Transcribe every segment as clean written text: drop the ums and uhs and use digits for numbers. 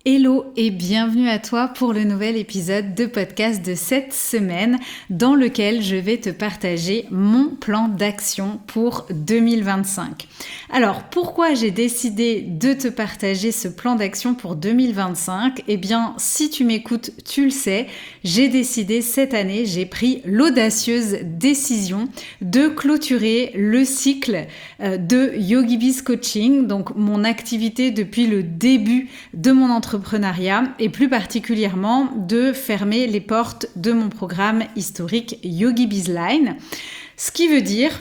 Hello et bienvenue à toi pour le nouvel épisode de podcast de cette semaine dans lequel je vais te partager mon plan d'action pour 2025. Alors pourquoi j'ai décidé de te partager ce plan d'action pour 2025 ? Eh bien si tu m'écoutes, tu le sais, j'ai décidé cette année, j'ai pris l'audacieuse décision de clôturer le cycle de YogiBiz Coaching, donc mon activité depuis le début de mon entreprenariat et plus particulièrement de fermer les portes de mon programme historique YogiBiz Line. Ce qui veut dire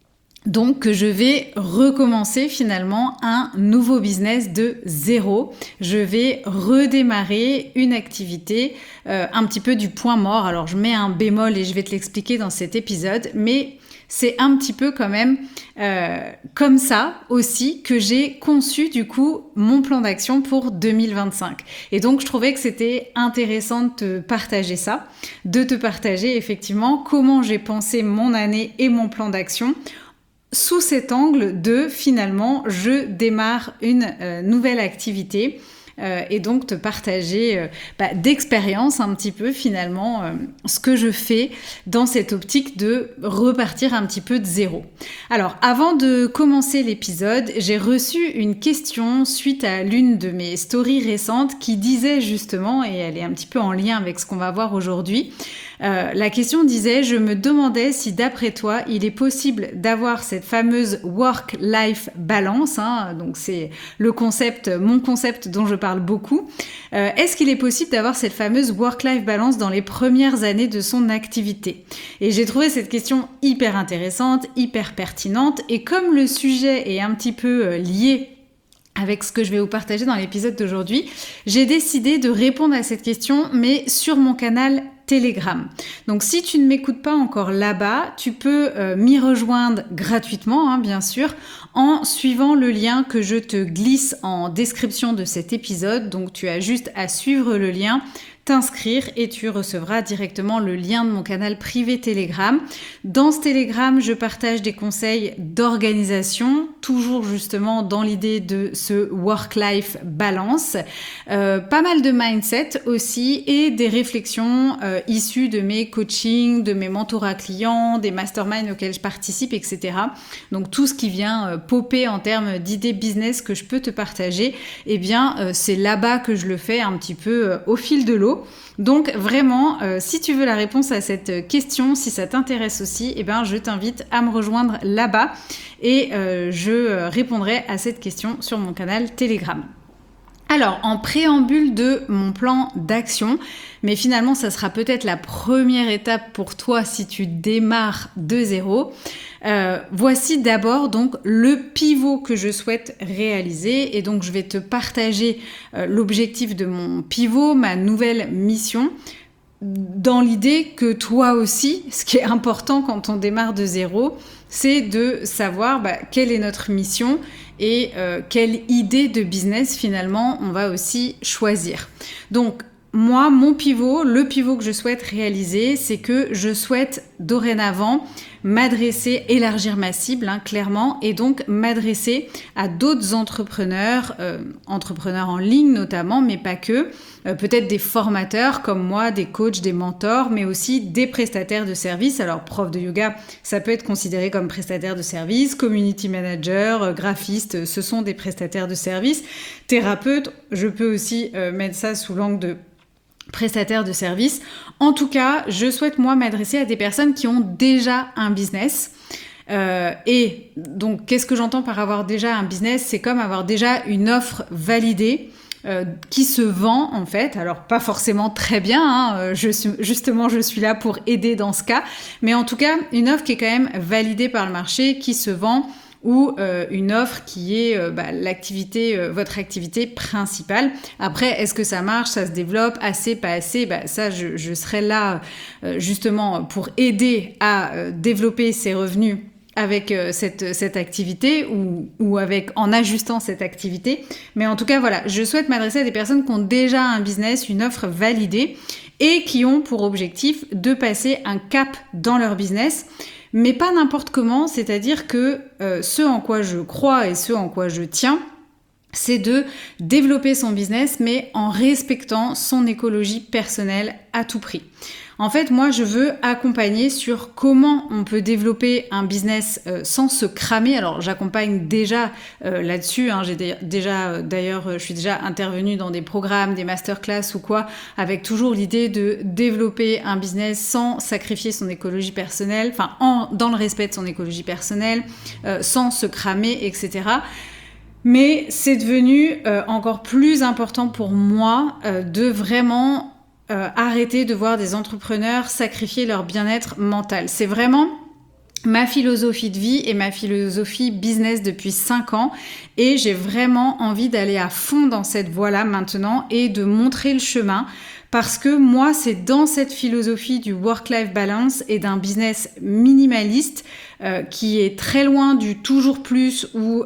donc que je vais recommencer finalement un nouveau business de zéro. Je vais redémarrer une activité un petit peu du point mort. Alors je mets un bémol et je vais te l'expliquer dans cet épisode, mais c'est un petit peu quand même comme ça aussi que j'ai conçu du coup mon plan d'action pour 2025. Et donc je trouvais que c'était intéressant de te partager ça, de te partager effectivement comment j'ai pensé mon année et mon plan d'action sous cet angle de finalement je démarre une nouvelle activité. Et donc te partager d'expérience un petit peu finalement ce que je fais dans cette optique de repartir un petit peu de zéro. Alors avant de commencer l'épisode, j'ai reçu une question suite à l'une de mes stories récentes qui disait justement, et elle est un petit peu en lien avec ce qu'on va voir aujourd'hui, la question disait, je me demandais si d'après toi, il est possible d'avoir cette fameuse work-life balance, donc c'est mon concept dont je parle beaucoup. Est-ce qu'il est possible d'avoir cette fameuse work-life balance dans les premières années de son activité ? Et j'ai trouvé cette question hyper intéressante, hyper pertinente, et comme le sujet est un petit peu lié avec ce que je vais vous partager dans l'épisode d'aujourd'hui, j'ai décidé de répondre à cette question, mais sur mon canal Telegram. Donc si tu ne m'écoutes pas encore là-bas, tu peux m'y rejoindre gratuitement, bien sûr, en suivant le lien que je te glisse en description de cet épisode. Donc tu as juste à suivre le lien, t'inscrire et tu recevras directement le lien de mon canal privé Telegram. Dans ce Telegram, je partage des conseils d'organisation, toujours justement dans l'idée de ce work-life balance, pas mal de mindset aussi et des réflexions issues de mes coachings, de mes mentorats clients, des masterminds auxquels je participe, etc. Donc tout ce qui vient popper en termes d'idées business que je peux te partager, eh bien c'est là-bas que je le fais un petit peu au fil de l'eau. Donc vraiment, si tu veux la réponse à cette question, si ça t'intéresse aussi, eh ben, je t'invite à me rejoindre là-bas et je répondrai à cette question sur mon canal Telegram. Alors, en préambule de mon plan d'action, mais finalement, ça sera peut-être la première étape pour toi si tu démarres de zéro. Voici d'abord donc le pivot que je souhaite réaliser et donc je vais te partager l'objectif de mon pivot, ma nouvelle mission, dans l'idée que toi aussi, ce qui est important quand on démarre de zéro, c'est de savoir quelle est notre mission et quelle idée de business finalement on va aussi choisir. Donc moi, mon pivot, le pivot que je souhaite réaliser, c'est que je souhaite dorénavant élargir ma cible, clairement, et donc m'adresser à d'autres entrepreneurs, entrepreneurs en ligne notamment, mais pas que, peut-être des formateurs comme moi, des coachs, des mentors, mais aussi des prestataires de services. Alors, prof de yoga, ça peut être considéré comme prestataire de services, community manager, graphiste, ce sont des prestataires de services. Thérapeute, je peux aussi mettre ça sous l'angle de prestataires de services. En tout cas, je souhaite moi m'adresser à des personnes qui ont déjà un business. Et donc, qu'est-ce que j'entends par avoir déjà un business ? C'est comme avoir déjà une offre validée qui se vend en fait. Alors, pas forcément très bien, je suis là pour aider dans ce cas. Mais en tout cas, une offre qui est quand même validée par le marché, qui se vend ou une offre qui est votre activité principale. Après, est-ce que ça marche, ça se développe, assez, pas assez ? Ça, je serai là justement pour aider à développer ses revenus avec cette activité ou en ajustant cette activité. Mais en tout cas, voilà, je souhaite m'adresser à des personnes qui ont déjà un business, une offre validée et qui ont pour objectif de passer un cap dans leur business. Mais pas n'importe comment, c'est-à-dire que ce en quoi je crois et ce en quoi je tiens, c'est de développer son business, mais en respectant son écologie personnelle à tout prix. En fait, moi, je veux accompagner sur comment on peut développer un business sans se cramer. Alors, j'accompagne déjà là-dessus. D'ailleurs, je suis déjà intervenue dans des programmes, des masterclass ou quoi, avec toujours l'idée de développer un business sans sacrifier son écologie personnelle, dans le respect de son écologie personnelle, sans se cramer, etc. Mais c'est devenu encore plus important pour moi de vraiment arrêter de voir des entrepreneurs sacrifier leur bien-être mental. C'est vraiment ma philosophie de vie et ma philosophie business depuis 5 ans et j'ai vraiment envie d'aller à fond dans cette voie-là maintenant et de montrer le chemin parce que moi, c'est dans cette philosophie du work-life balance et d'un business minimaliste qui est très loin du toujours plus ou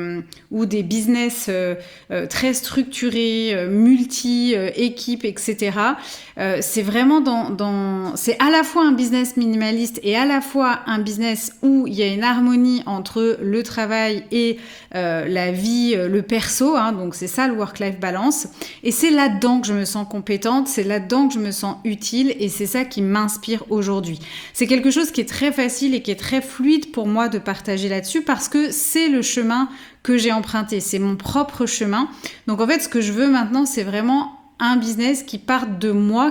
des business très structurés, multi-équipes, etc. C'est vraiment c'est à la fois un business minimaliste et à la fois un business où il y a une harmonie entre le travail et la vie, le perso, donc c'est ça le work-life balance. Et c'est là-dedans que je me sens compétente, c'est là-dedans que je me sens utile et c'est ça qui m'inspire aujourd'hui. C'est quelque chose qui est très facile et qui est très fluide pour moi de partager là-dessus parce que c'est le chemin que j'ai emprunté, c'est mon propre chemin. Donc en fait, ce que je veux maintenant, c'est vraiment un business qui parte de moi,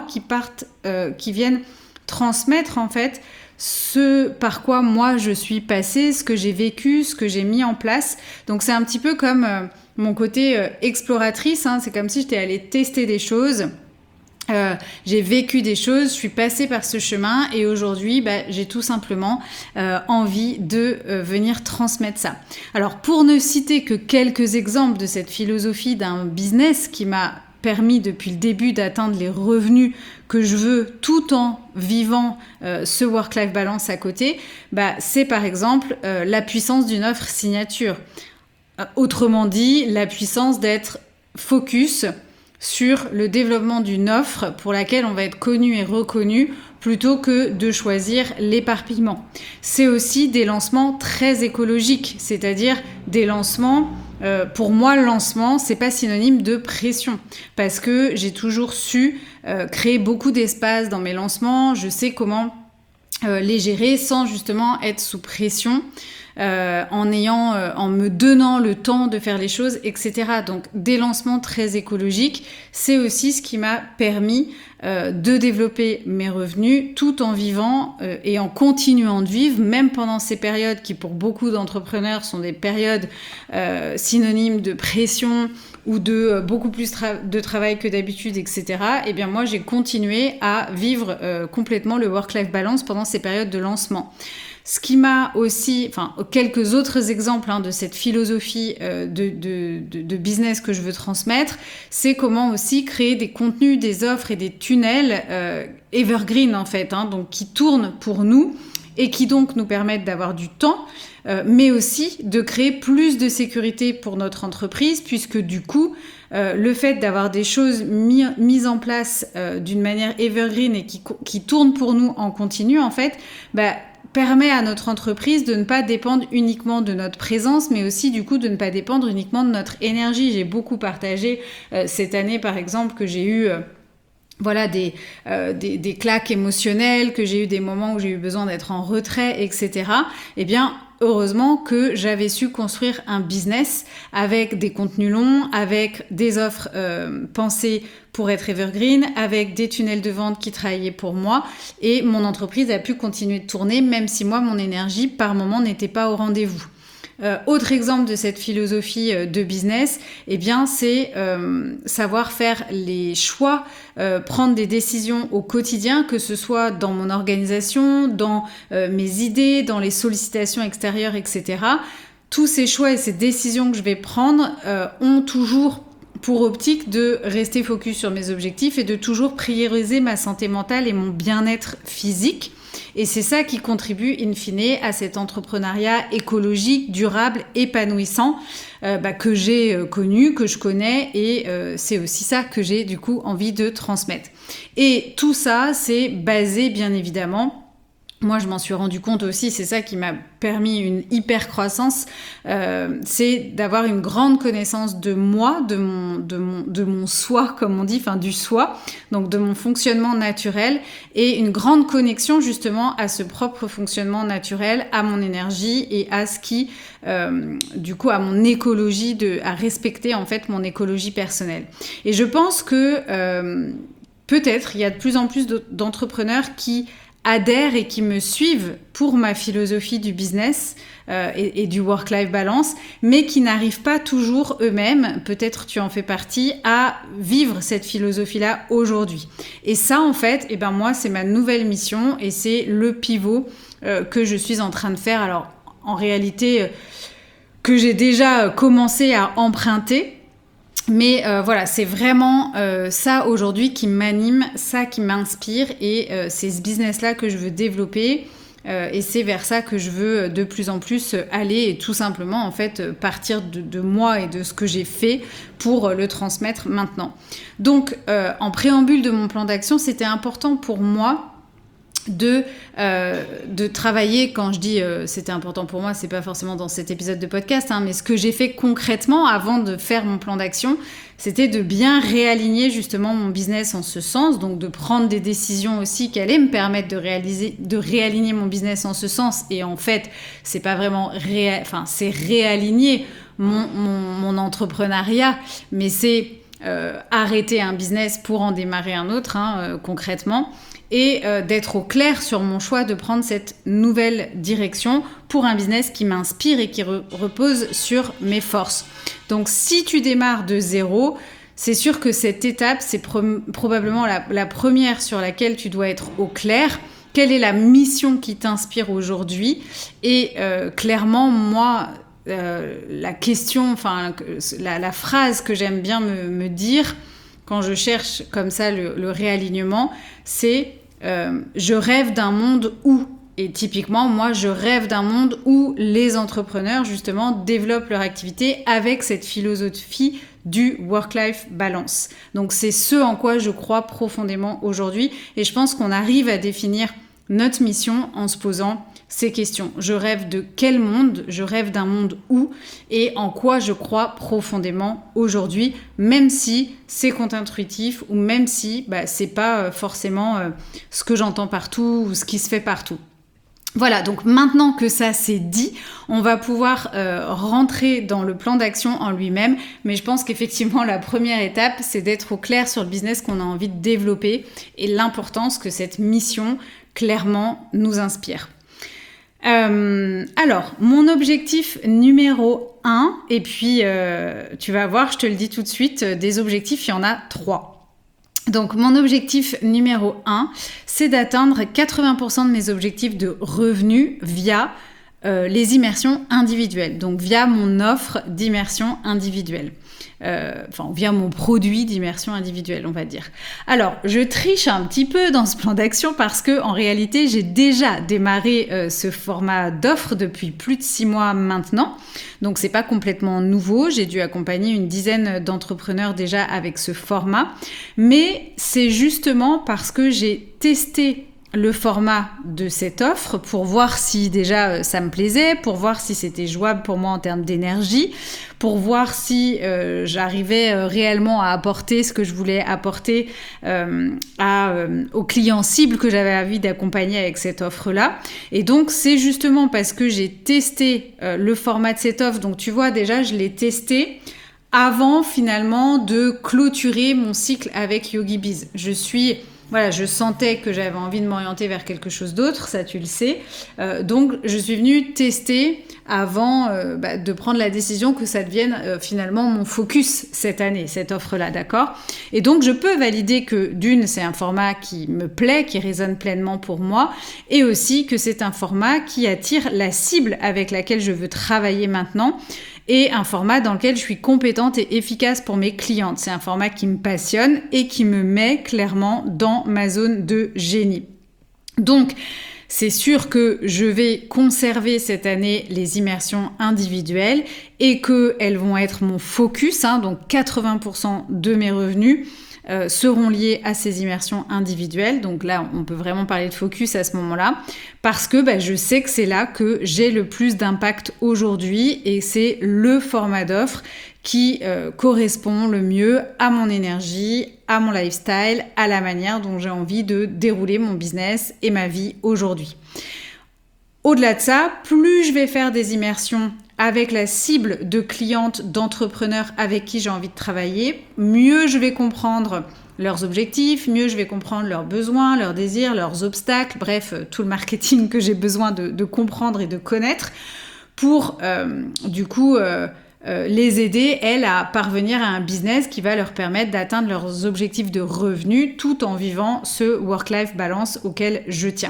qui vienne transmettre en fait ce par quoi moi je suis passée, ce que j'ai vécu, ce que j'ai mis en place. Donc c'est un petit peu comme mon côté exploratrice, c'est comme si j'étais allée tester des choses. J'ai vécu des choses, je suis passée par ce chemin et aujourd'hui, j'ai tout simplement envie de venir transmettre ça. Alors, pour ne citer que quelques exemples de cette philosophie d'un business qui m'a permis depuis le début d'atteindre les revenus que je veux tout en vivant ce work-life balance à côté, c'est par exemple la puissance d'une offre signature. Autrement dit, la puissance d'être focus sur le développement d'une offre pour laquelle on va être connu et reconnu plutôt que de choisir l'éparpillement. C'est aussi des lancements très écologiques, c'est-à-dire des lancements, pour moi le lancement c'est pas synonyme de pression parce que j'ai toujours su créer beaucoup d'espace dans mes lancements, je sais comment les gérer sans justement être sous pression. En me donnant le temps de faire les choses, etc. Donc des lancements très écologiques, c'est aussi ce qui m'a permis de développer mes revenus tout en vivant et en continuant de vivre, même pendant ces périodes qui pour beaucoup d'entrepreneurs sont des périodes synonymes de pression ou de beaucoup plus de travail que d'habitude, etc. Eh bien moi j'ai continué à vivre complètement le work-life balance pendant ces périodes de lancement. Ce qui m'a aussi, quelques autres exemples de cette philosophie de business que je veux transmettre, c'est comment aussi créer des contenus, des offres et des tunnels evergreen en fait, donc qui tournent pour nous et qui donc nous permettent d'avoir du temps, mais aussi de créer plus de sécurité pour notre entreprise, puisque du coup, le fait d'avoir des choses mises en place d'une manière evergreen et qui tournent pour nous en continu, en fait, permet à notre entreprise de ne pas dépendre uniquement de notre présence, mais aussi du coup de ne pas dépendre uniquement de notre énergie. J'ai beaucoup partagé cette année, par exemple, que j'ai eu des claques émotionnelles, que j'ai eu des moments où j'ai eu besoin d'être en retrait, etc. Eh bien, heureusement que j'avais su construire un business avec des contenus longs, avec des offres pensées pour être evergreen, avec des tunnels de vente qui travaillaient pour moi et mon entreprise a pu continuer de tourner même si moi, mon énergie, par moment, n'était pas au rendez-vous. Autre exemple de cette philosophie de business, eh bien, c'est savoir faire les choix, prendre des décisions au quotidien, que ce soit dans mon organisation, dans mes idées, dans les sollicitations extérieures, etc. Tous ces choix et ces décisions que je vais prendre ont toujours pour optique de rester focus sur mes objectifs et de toujours prioriser ma santé mentale et mon bien-être physique. Et c'est ça qui contribue in fine à cet entrepreneuriat écologique, durable, épanouissant que j'ai connu, que je connais et c'est aussi ça que j'ai du coup envie de transmettre. Et tout ça, c'est basé bien évidemment moi, je m'en suis rendu compte aussi, c'est ça qui m'a permis une hyper croissance, c'est d'avoir une grande connaissance de moi, de mon soi, comme on dit, enfin du soi, donc de mon fonctionnement naturel, et une grande connexion justement à ce propre fonctionnement naturel, à mon énergie et à ce qui, du coup, à mon écologie, à respecter en fait mon écologie personnelle. Et je pense que peut-être il y a de plus en plus d'entrepreneurs qui adhèrent et qui me suivent pour ma philosophie du business et du work-life balance, mais qui n'arrivent pas toujours eux-mêmes, peut-être tu en fais partie, à vivre cette philosophie-là aujourd'hui. Et ça, en fait, moi, c'est ma nouvelle mission et c'est le pivot que je suis en train de faire. Alors, en réalité, que j'ai déjà commencé à emprunter. Mais voilà, c'est vraiment ça aujourd'hui qui m'anime, ça qui m'inspire et c'est ce business-là que je veux développer et c'est vers ça que je veux de plus en plus aller et tout simplement en fait partir de moi et de ce que j'ai fait pour le transmettre maintenant. Donc en préambule de mon plan d'action, c'était important pour moi de travailler. Quand je dis c'était important pour moi, c'est pas forcément dans cet épisode de podcast, mais ce que j'ai fait concrètement avant de faire mon plan d'action, c'était de bien réaligner justement mon business en ce sens, donc de prendre des décisions aussi qui allaient me permettre de réaligner mon business en ce sens. Et en fait, c'est pas vraiment c'est réaligner mon entrepreneuriat, mais c'est arrêter un business pour en démarrer un autre, concrètement. Et d'être au clair sur mon choix de prendre cette nouvelle direction pour un business qui m'inspire et qui repose sur mes forces. Donc si tu démarres de zéro, c'est sûr que cette étape, c'est probablement la première sur laquelle tu dois être au clair. Quelle est la mission qui t'inspire aujourd'hui ? Et clairement, moi, la question, la phrase que j'aime bien me dire quand je cherche comme ça le réalignement, c'est je rêve d'un monde où, et typiquement moi je rêve d'un monde où les entrepreneurs justement développent leur activité avec cette philosophie du work-life balance. Donc c'est ce en quoi je crois profondément aujourd'hui et je pense qu'on arrive à définir notre mission en se posant ces questions. Je rêve de quel monde ? Je rêve d'un monde où ? Et en quoi je crois profondément aujourd'hui, même si c'est contre-intuitif ou même si c'est pas forcément ce que j'entends partout ou ce qui se fait partout. Voilà, donc maintenant que ça c'est dit, on va pouvoir rentrer dans le plan d'action en lui-même, mais je pense qu'effectivement la première étape, c'est d'être au clair sur le business qu'on a envie de développer et l'importance que cette mission clairement nous inspire. Alors, mon objectif numéro 1, et puis tu vas voir, je te le dis tout de suite, des objectifs, il y en a 3. Donc, mon objectif numéro 1, c'est d'atteindre 80% de mes objectifs de revenus via les immersions individuelles, donc via mon offre d'immersion individuelle. Via mon produit d'immersion individuelle, on va dire. Alors, je triche un petit peu dans ce plan d'action parce que en réalité, j'ai déjà démarré ce format d'offre depuis plus de 6 mois maintenant. Donc, c'est pas complètement nouveau. J'ai dû accompagner une dizaine d'entrepreneurs déjà avec ce format. Mais c'est justement parce que j'ai testé le format de cette offre pour voir si déjà ça me plaisait, pour voir si c'était jouable pour moi en termes d'énergie, pour voir si j'arrivais réellement à apporter ce que je voulais apporter aux clients cibles que j'avais envie d'accompagner avec cette offre-là. Et donc, c'est justement parce que j'ai testé le format de cette offre, donc tu vois déjà, je l'ai testé avant finalement de clôturer mon cycle avec YogiBiz. Je sentais que j'avais envie de m'orienter vers quelque chose d'autre, ça tu le sais. Donc, je suis venue tester avant de prendre la décision que ça devienne finalement mon focus cette année, cette offre-là, d'accord ? Et donc, je peux valider que d'une, c'est un format qui me plaît, qui résonne pleinement pour moi, et aussi que c'est un format qui attire la cible avec laquelle je veux travailler maintenant, et un format dans lequel je suis compétente et efficace pour mes clientes. C'est un format qui me passionne et qui me met clairement dans ma zone de génie. Donc, c'est sûr que je vais conserver cette année les immersions individuelles et qu'elles vont être mon focus, donc 80% de mes revenus. seront liées à ces immersions individuelles. Donc là, on peut vraiment parler de focus à ce moment-là, parce que je sais que c'est là que j'ai le plus d'impact aujourd'hui et c'est le format d'offre qui correspond le mieux à mon énergie, à mon lifestyle, à la manière dont j'ai envie de dérouler mon business et ma vie aujourd'hui. Au-delà de ça, plus je vais faire des immersions avec la cible de clientes, d'entrepreneurs avec qui j'ai envie de travailler, mieux je vais comprendre leurs objectifs, mieux je vais comprendre leurs besoins, leurs désirs, leurs obstacles, bref, tout le marketing que j'ai besoin de comprendre et de connaître pour les aider, elles, à parvenir à un business qui va leur permettre d'atteindre leurs objectifs de revenus tout en vivant ce work-life balance auquel je tiens.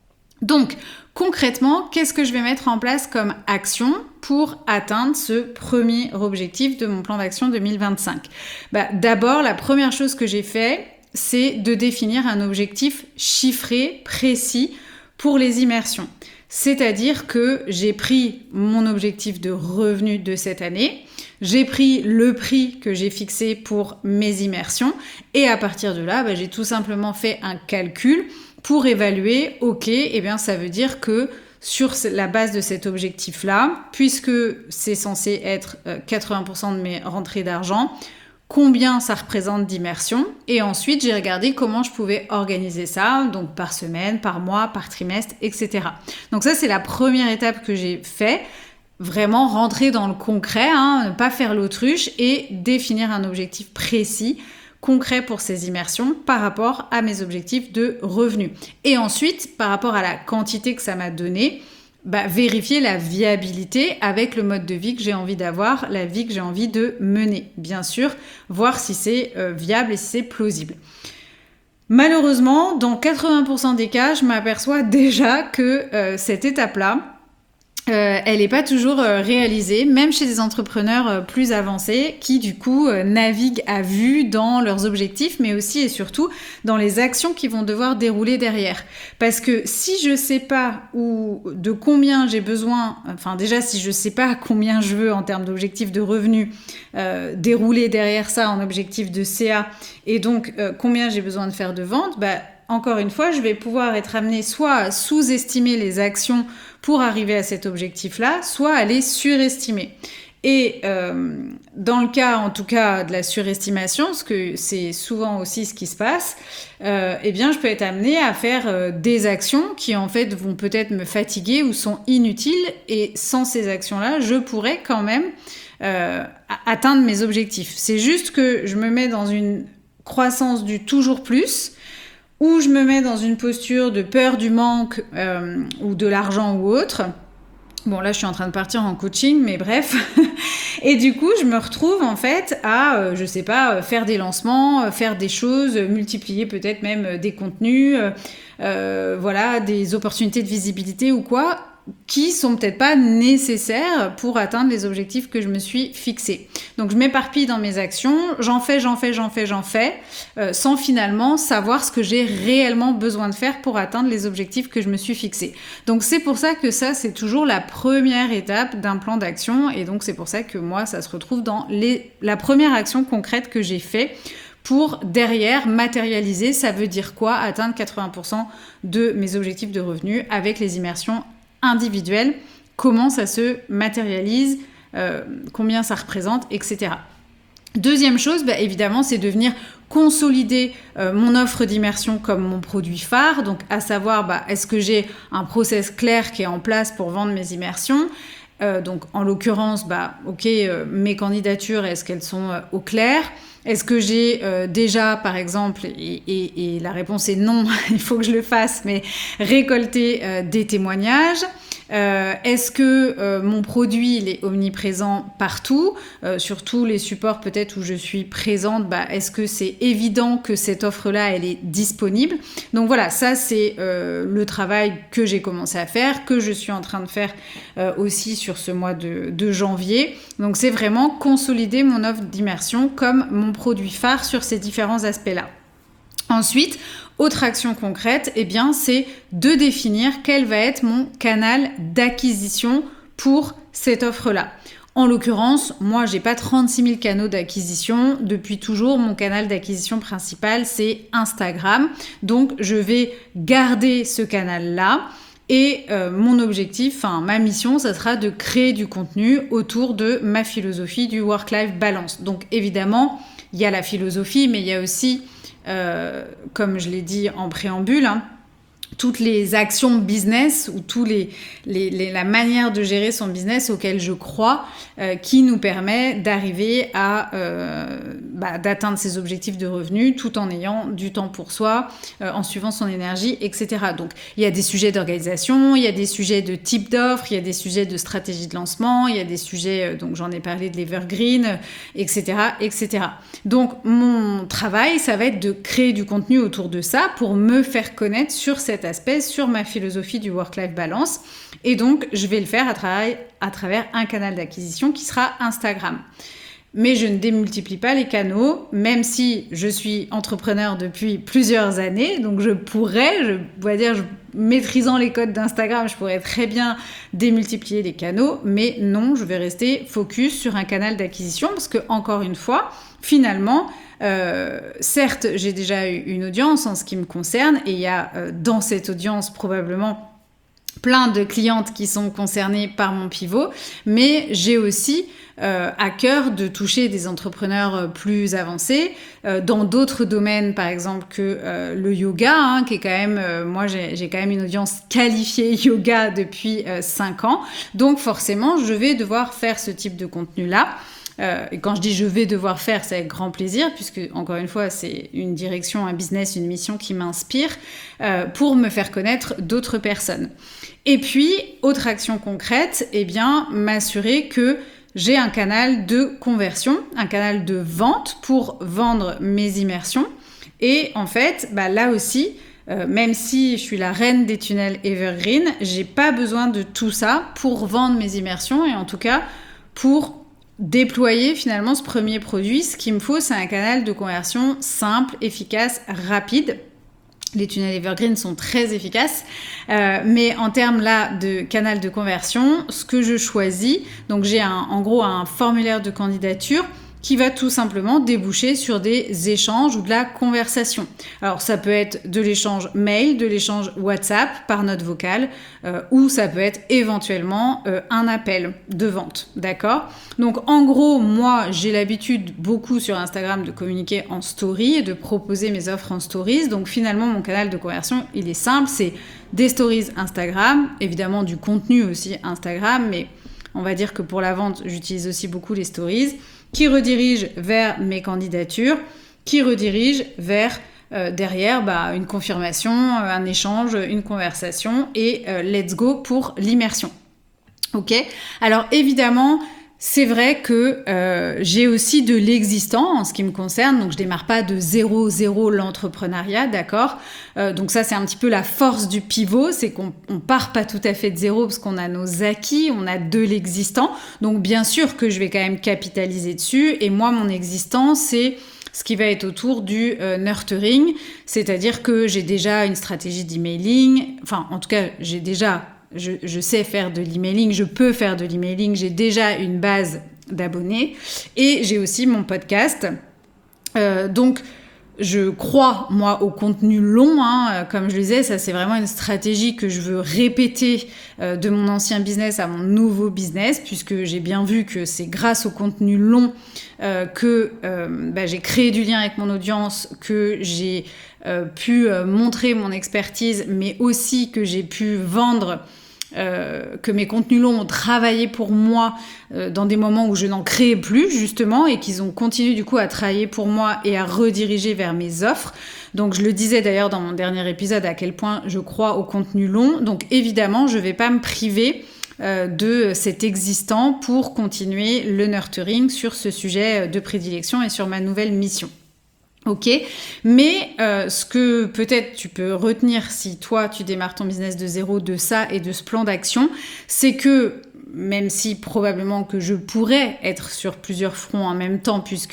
Donc, concrètement, qu'est-ce que je vais mettre en place comme action pour atteindre ce premier objectif de mon plan d'action 2025 ? D'abord, la première chose que j'ai fait, c'est de définir un objectif chiffré, précis pour les immersions. C'est-à-dire que j'ai pris mon objectif de revenu de cette année, j'ai pris le prix que j'ai fixé pour mes immersions et à partir de là, j'ai tout simplement fait un calcul pour évaluer, ça veut dire que sur la base de cet objectif-là, puisque c'est censé être 80% de mes rentrées d'argent, combien ça représente d'immersion, et ensuite j'ai regardé comment je pouvais organiser ça, donc par semaine, par mois, par trimestre, etc. Donc ça, c'est la première étape que j'ai fait, vraiment rentrer dans le concret, ne pas faire l'autruche et définir un objectif précis, concret pour ces immersions par rapport à mes objectifs de revenus. Et ensuite, par rapport à la quantité que ça m'a donné, vérifier la viabilité avec le mode de vie que j'ai envie d'avoir, la vie que j'ai envie de mener. Bien sûr, voir si c'est viable et si c'est plausible. Malheureusement, dans 80% des cas, je m'aperçois déjà que cette étape-là, elle n'est pas toujours réalisée, même chez des entrepreneurs plus avancés qui du coup naviguent à vue dans leurs objectifs, mais aussi et surtout dans les actions qu'ils vont devoir dérouler derrière. Parce que si je sais pas de combien j'ai besoin, déjà si je sais pas combien je veux en termes d'objectifs de revenus, dérouler derrière ça en objectif de CA, et donc combien j'ai besoin de faire de ventes, encore une fois, je vais pouvoir être amenée soit à sous-estimer les actions pour arriver à cet objectif-là, soit à les surestimer. Et dans le cas, en tout cas, de la surestimation, parce que c'est souvent aussi ce qui se passe, je peux être amenée à faire des actions qui, en fait, vont peut-être me fatiguer ou sont inutiles. Et sans ces actions-là, je pourrais quand même atteindre mes objectifs. C'est juste que je me mets dans une croissance du toujours plus, ou je me mets dans une posture de peur du manque ou de l'argent ou autre. Bon, là, je suis en train de partir en coaching, mais bref. Et du coup, je me retrouve en fait à, faire des lancements, faire des choses, multiplier peut-être même des contenus, des opportunités de visibilité ou quoi, qui sont peut-être pas nécessaires pour atteindre les objectifs que je me suis fixés. Donc je m'éparpille dans mes actions, j'en fais, sans finalement savoir ce que j'ai réellement besoin de faire pour atteindre les objectifs que je me suis fixés. Donc c'est pour ça que ça, c'est toujours la première étape d'un plan d'action, et donc c'est pour ça que moi, ça se retrouve dans la première action concrète que j'ai fait pour derrière matérialiser. Ça veut dire quoi ? Atteindre 80% de mes objectifs de revenus avec les immersions individuelles, comment ça se matérialise, combien ça représente, etc. Deuxième chose, évidemment, c'est de venir consolider mon offre d'immersion comme mon produit phare, donc à savoir, est-ce que j'ai un process clair qui est en place pour vendre mes immersions ? Donc en l'occurrence, mes candidatures, est-ce qu'elles sont au clair ? Est-ce que j'ai déjà, par exemple, et la réponse est non, il faut que je le fasse, mais récolter des témoignages ? Est-ce que mon produit il est omniprésent partout, sur tous les supports peut-être où je suis présente, est-ce que c'est évident que cette offre-là elle est disponible ? Donc voilà, ça c'est le travail que j'ai commencé à faire, que je suis en train de faire aussi sur ce mois de janvier. Donc c'est vraiment consolider mon offre d'immersion comme mon produit phare sur ces différents aspects-là. Ensuite, autre action concrète, c'est de définir quel va être mon canal d'acquisition pour cette offre-là. En l'occurrence, moi, j'ai pas 36 000 canaux d'acquisition. Depuis toujours, mon canal d'acquisition principal, c'est Instagram. Donc, je vais garder ce canal-là. Et mon objectif, ma mission, ça sera de créer du contenu autour de ma philosophie du work-life balance. Donc évidemment, il y a la philosophie, mais il y a aussi, comme je l'ai dit en préambule, toutes les actions business ou la manière de gérer son business auquel je crois, qui nous permet d'arriver à d'atteindre ses objectifs de revenus tout en ayant du temps pour soi, en suivant son énergie, etc. Donc il y a des sujets d'organisation, il y a des sujets de type d'offre, il y a des sujets de stratégie de lancement, il y a des sujets, donc j'en ai parlé de l'evergreen, etc., etc. Donc mon travail, ça va être de créer du contenu autour de ça pour me faire connaître sur cet aspect, sur ma philosophie du work-life balance. Et donc, je vais le faire à travers un canal d'acquisition qui sera Instagram. Mais je ne démultiplie pas les canaux, même si je suis entrepreneur depuis plusieurs années. Donc, maîtrisant les codes d'Instagram, je pourrais très bien démultiplier les canaux. Mais non, je vais rester focus sur un canal d'acquisition parce que, encore une fois, finalement, certes, j'ai déjà eu une audience en ce qui me concerne et il y a dans cette audience probablement plein de clientes qui sont concernées par mon pivot, mais j'ai aussi à cœur de toucher des entrepreneurs plus avancés dans d'autres domaines, par exemple que le yoga, qui est quand même, moi j'ai quand même une audience qualifiée yoga depuis 5 ans, donc forcément je vais devoir faire ce type de contenu-là. Et quand je dis je vais devoir faire, c'est avec grand plaisir, puisque encore une fois, c'est une direction, un business, une mission qui m'inspire pour me faire connaître d'autres personnes. Et puis, autre action concrète, m'assurer que j'ai un canal de conversion, un canal de vente pour vendre mes immersions. Et en fait, là aussi, même si je suis la reine des tunnels Evergreen, j'ai pas besoin de tout ça pour vendre mes immersions et en tout cas pour déployer finalement ce premier produit. Ce qu'il me faut, c'est un canal de conversion simple, efficace, rapide. Les tunnels Evergreen sont très efficaces, mais en termes là de canal de conversion, ce que je choisis, donc j'ai en gros un formulaire de candidature qui va tout simplement déboucher sur des échanges ou de la conversation. Alors ça peut être de l'échange mail, de l'échange WhatsApp par note vocale, ou ça peut être éventuellement un appel de vente, d'accord ? Donc en gros, moi j'ai l'habitude beaucoup sur Instagram de communiquer en story et de proposer mes offres en stories. Donc finalement mon canal de conversion il est simple, c'est des stories Instagram, évidemment du contenu aussi Instagram, mais on va dire que pour la vente j'utilise aussi beaucoup les stories, qui redirige vers mes candidatures, qui redirige vers derrière une confirmation, un échange, une conversation et let's go pour l'immersion. Ok ? Alors évidemment, c'est vrai que j'ai aussi de l'existant en ce qui me concerne, donc je démarre pas de 0 l'entrepreneuriat, d'accord ? Donc ça c'est un petit peu la force du pivot, c'est qu'on part pas tout à fait de zéro parce qu'on a nos acquis, on a de l'existant, donc bien sûr que je vais quand même capitaliser dessus, et moi mon existant c'est ce qui va être autour du nurturing, c'est-à-dire que j'ai déjà une stratégie d'emailing, enfin en tout cas je sais faire de l'emailing, je peux faire de l'emailing, j'ai déjà une base d'abonnés et j'ai aussi mon podcast. Donc, je crois, moi, au contenu long. Comme je le disais, ça, c'est vraiment une stratégie que je veux répéter de mon ancien business à mon nouveau business, puisque j'ai bien vu que c'est grâce au contenu long que j'ai créé du lien avec mon audience, que j'ai pu montrer mon expertise, mais aussi que j'ai pu vendre que mes contenus longs ont travaillé pour moi dans des moments où je n'en créais plus justement et qu'ils ont continué du coup à travailler pour moi et à rediriger vers mes offres. Donc je le disais d'ailleurs dans mon dernier épisode à quel point je crois au contenu long. Donc évidemment je vais pas me priver de cet existant pour continuer le nurturing sur ce sujet de prédilection et sur ma nouvelle mission. Ok, mais ce que peut-être tu peux retenir si toi tu démarres ton business de zéro de ça et de ce plan d'action, c'est que même si probablement que je pourrais être sur plusieurs fronts en même temps puisque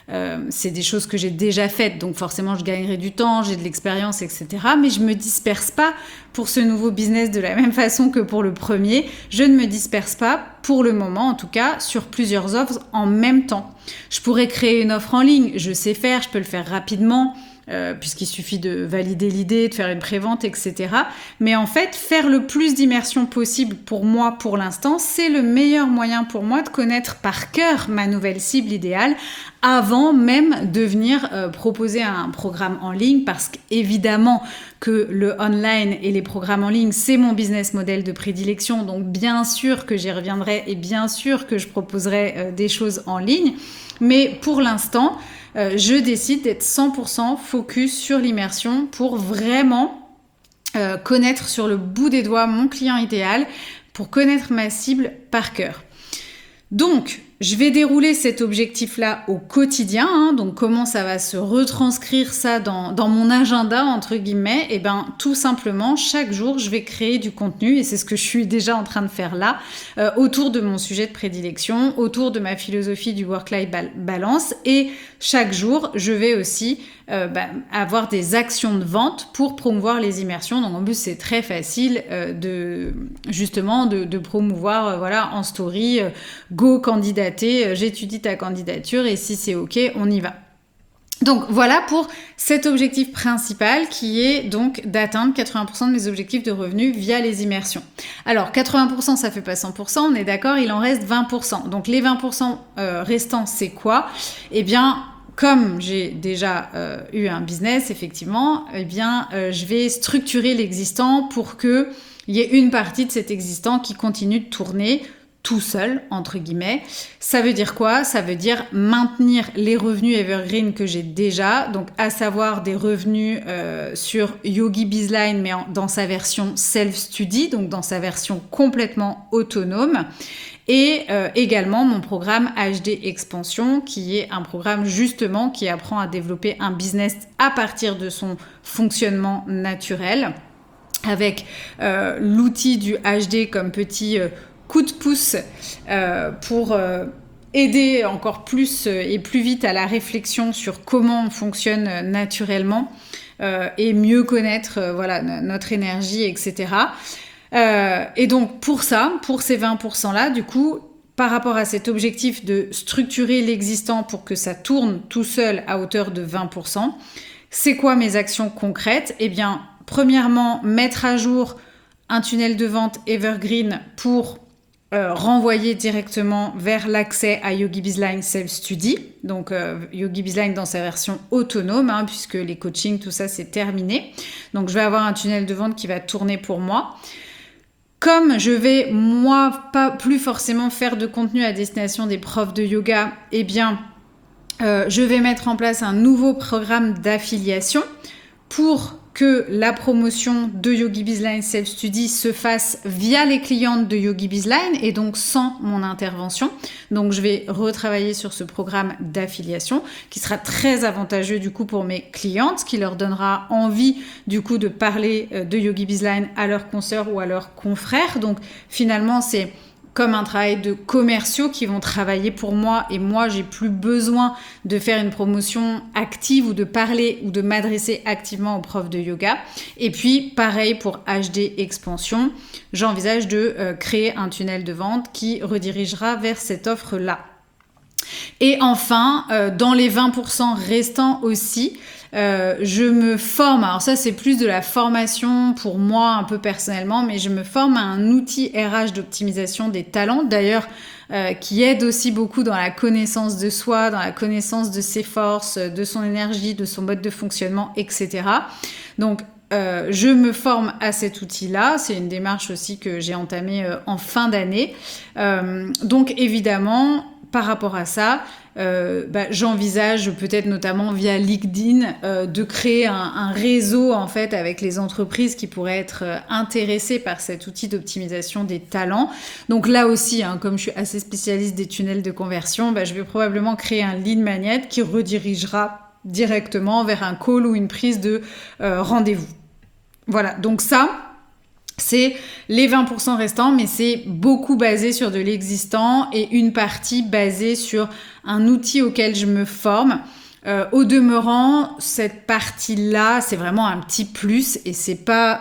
c'est des choses que j'ai déjà faites, donc forcément je gagnerai du temps, j'ai de l'expérience, etc. Mais je me disperse pas pour ce nouveau business de la même façon que pour le premier. Je ne me disperse pas, pour le moment en tout cas, sur plusieurs offres en même temps. Je pourrais créer une offre en ligne, je sais faire, je peux le faire rapidement, puisqu'il suffit de valider l'idée, de faire une prévente, etc. Mais en fait, faire le plus d'immersion possible pour moi pour l'instant, c'est le meilleur moyen pour moi de connaître par cœur ma nouvelle cible idéale avant même de venir proposer un programme en ligne, parce qu'évidemment que le online et les programmes en ligne, c'est mon business model de prédilection, donc bien sûr que j'y reviendrai et bien sûr que je proposerai des choses en ligne, mais pour l'instant, je décide d'être 100% focus sur l'immersion pour vraiment connaître sur le bout des doigts mon client idéal, pour connaître ma cible par cœur. Donc, je vais dérouler cet objectif-là au quotidien, donc comment ça va se retranscrire ça dans mon agenda, entre guillemets, et bien tout simplement, chaque jour, je vais créer du contenu, et c'est ce que je suis déjà en train de faire là, autour de mon sujet de prédilection, autour de ma philosophie du work-life balance, et chaque jour, je vais aussi avoir des actions de vente pour promouvoir les immersions. Donc en plus, c'est très facile de promouvoir en story, go candidater, j'étudie ta candidature et si c'est ok, on y va. Donc voilà pour cet objectif principal qui est donc d'atteindre 80% de mes objectifs de revenus via les immersions. Alors 80% ça fait pas 100%, on est d'accord, il en reste 20%. Donc les 20% restants c'est quoi ? Eh bien comme j'ai déjà eu un business, effectivement, je vais structurer l'existant pour qu'il y ait une partie de cet existant qui continue de tourner tout seul, entre guillemets. Ça veut dire quoi ? Ça veut dire maintenir les revenus evergreen que j'ai déjà, donc à savoir des revenus sur Yogi Bizline, mais dans sa version self-study, donc dans sa version complètement autonome. Et également mon programme HD Expansion, qui est un programme justement qui apprend à développer un business à partir de son fonctionnement naturel, avec l'outil du HD comme petit coup de pouce pour aider encore plus et plus vite à la réflexion sur comment on fonctionne naturellement et mieux connaître notre énergie, etc. Et donc pour ça, pour ces 20%-là, du coup, par rapport à cet objectif de structurer l'existant pour que ça tourne tout seul à hauteur de 20%, c'est quoi mes actions concrètes ? Eh bien, premièrement, mettre à jour un tunnel de vente evergreen pour renvoyer directement vers l'accès à Yogi Bizline Self-Study. Donc Yogi Bizline dans sa version autonome, puisque les coachings, tout ça, c'est terminé. Donc je vais avoir un tunnel de vente qui va tourner pour moi. Comme je vais, moi, pas plus forcément faire de contenu à destination des profs de yoga, eh bien, je vais mettre en place un nouveau programme d'affiliation pour que la promotion de Yogi Bizline Self-Study se fasse via les clientes de Yogi Bizline et donc sans mon intervention. Donc je vais retravailler sur ce programme d'affiliation qui sera très avantageux du coup pour mes clientes, qui leur donnera envie du coup de parler de Yogi Bizline à leurs consoeurs ou à leurs confrères. Donc finalement c'est comme un travail de commerciaux qui vont travailler pour moi et moi j'ai plus besoin de faire une promotion active ou de parler ou de m'adresser activement aux profs de yoga. Et puis pareil pour HD Expansion, j'envisage de créer un tunnel de vente qui redirigera vers cette offre-là. Et enfin, dans les 20% restants aussi, je me forme, alors ça c'est plus de la formation pour moi un peu personnellement, mais je me forme à un outil RH d'optimisation des talents, d'ailleurs qui aide aussi beaucoup dans la connaissance de soi, dans la connaissance de ses forces, de son énergie, de son mode de fonctionnement, etc. Donc je me forme à cet outil-là, c'est une démarche aussi que j'ai entamée en fin d'année. Donc évidemment, par rapport à ça, j'envisage peut-être notamment via LinkedIn de créer un réseau en fait avec les entreprises qui pourraient être intéressées par cet outil d'optimisation des talents. Donc là aussi, comme je suis assez spécialiste des tunnels de conversion, je vais probablement créer un lead magnet qui redirigera directement vers un call ou une prise de rendez-vous. Voilà, donc ça, C'est les 20% restants, mais c'est beaucoup basé sur de l'existant et une partie basée sur un outil auquel je me forme. Au demeurant, cette partie-là, c'est vraiment un petit plus et c'est pas,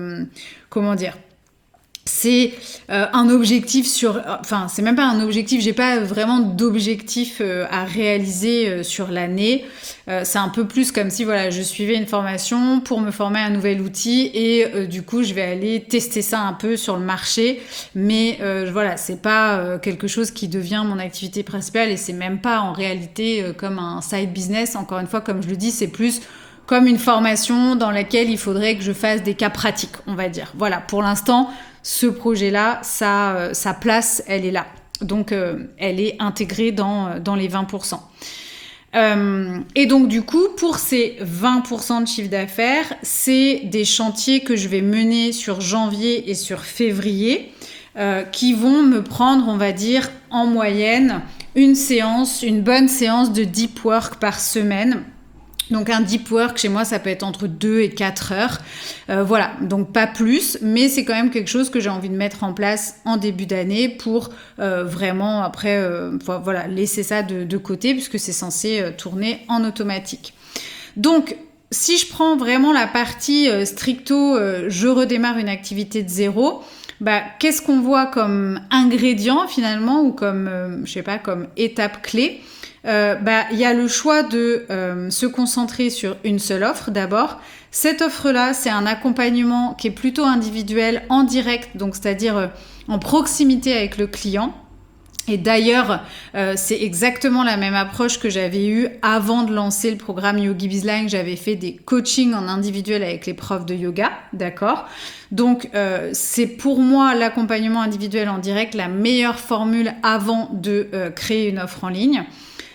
c'est un objectif c'est même pas un objectif, j'ai pas vraiment d'objectif à réaliser sur l'année. C'est un peu plus comme si je suivais une formation pour me former à un nouvel outil et du coup je vais aller tester ça un peu sur le marché, mais c'est pas quelque chose qui devient mon activité principale et c'est même pas en réalité comme un side business. Encore une fois, comme je le dis, c'est plus comme une formation dans laquelle il faudrait que je fasse des cas pratiques, on va dire. Voilà, pour l'instant, ce projet-là, sa place, elle est là. Donc, elle est intégrée dans les 20%. Et donc, du coup, pour ces 20% de chiffre d'affaires, c'est des chantiers que je vais mener sur janvier et sur février qui vont me prendre, on va dire, en moyenne, une bonne séance de deep work par semaine. Donc un deep work chez moi, ça peut être entre 2 et 4 heures. Donc pas plus, mais c'est quand même quelque chose que j'ai envie de mettre en place en début d'année pour vraiment après laisser ça de côté puisque c'est censé tourner en automatique. Donc si je prends vraiment la partie stricto, je redémarre une activité de zéro, qu'est-ce qu'on voit comme ingrédient finalement ou comme, comme étape clé ? Il y a le choix de se concentrer sur une seule offre d'abord. Cette offre-là, c'est un accompagnement qui est plutôt individuel, en direct, donc c'est-à-dire en proximité avec le client. Et d'ailleurs, c'est exactement la même approche que j'avais eue avant de lancer le programme Yogi Bizline. J'avais fait des coachings en individuel avec les profs de yoga, d'accord ? Donc, c'est pour moi l'accompagnement individuel en direct la meilleure formule avant de créer une offre en ligne.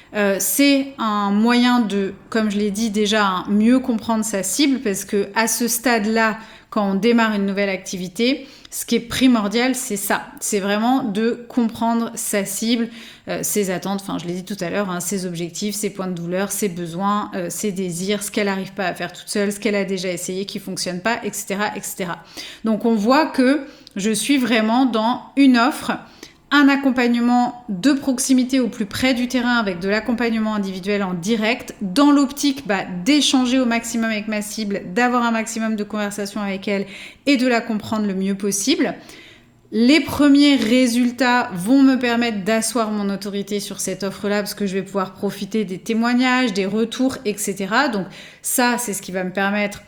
C'est un moyen de, comme je l'ai dit déjà, mieux comprendre sa cible parce que à ce stade-là, quand on démarre une nouvelle activité, ce qui est primordial, c'est ça. C'est vraiment de comprendre sa cible, ses attentes, je l'ai dit tout à l'heure, ses objectifs, ses points de douleur, ses besoins, ses désirs, ce qu'elle n'arrive pas à faire toute seule, ce qu'elle a déjà essayé qui ne fonctionne pas, etc., etc. Donc on voit que je suis vraiment dans une offre, un accompagnement de proximité au plus près du terrain avec de l'accompagnement individuel en direct, dans l'optique d'échanger au maximum avec ma cible, d'avoir un maximum de conversations avec elle et de la comprendre le mieux possible. Les premiers résultats vont me permettre d'asseoir mon autorité sur cette offre-là parce que je vais pouvoir profiter des témoignages, des retours, etc. Donc ça, c'est ce qui va me permettre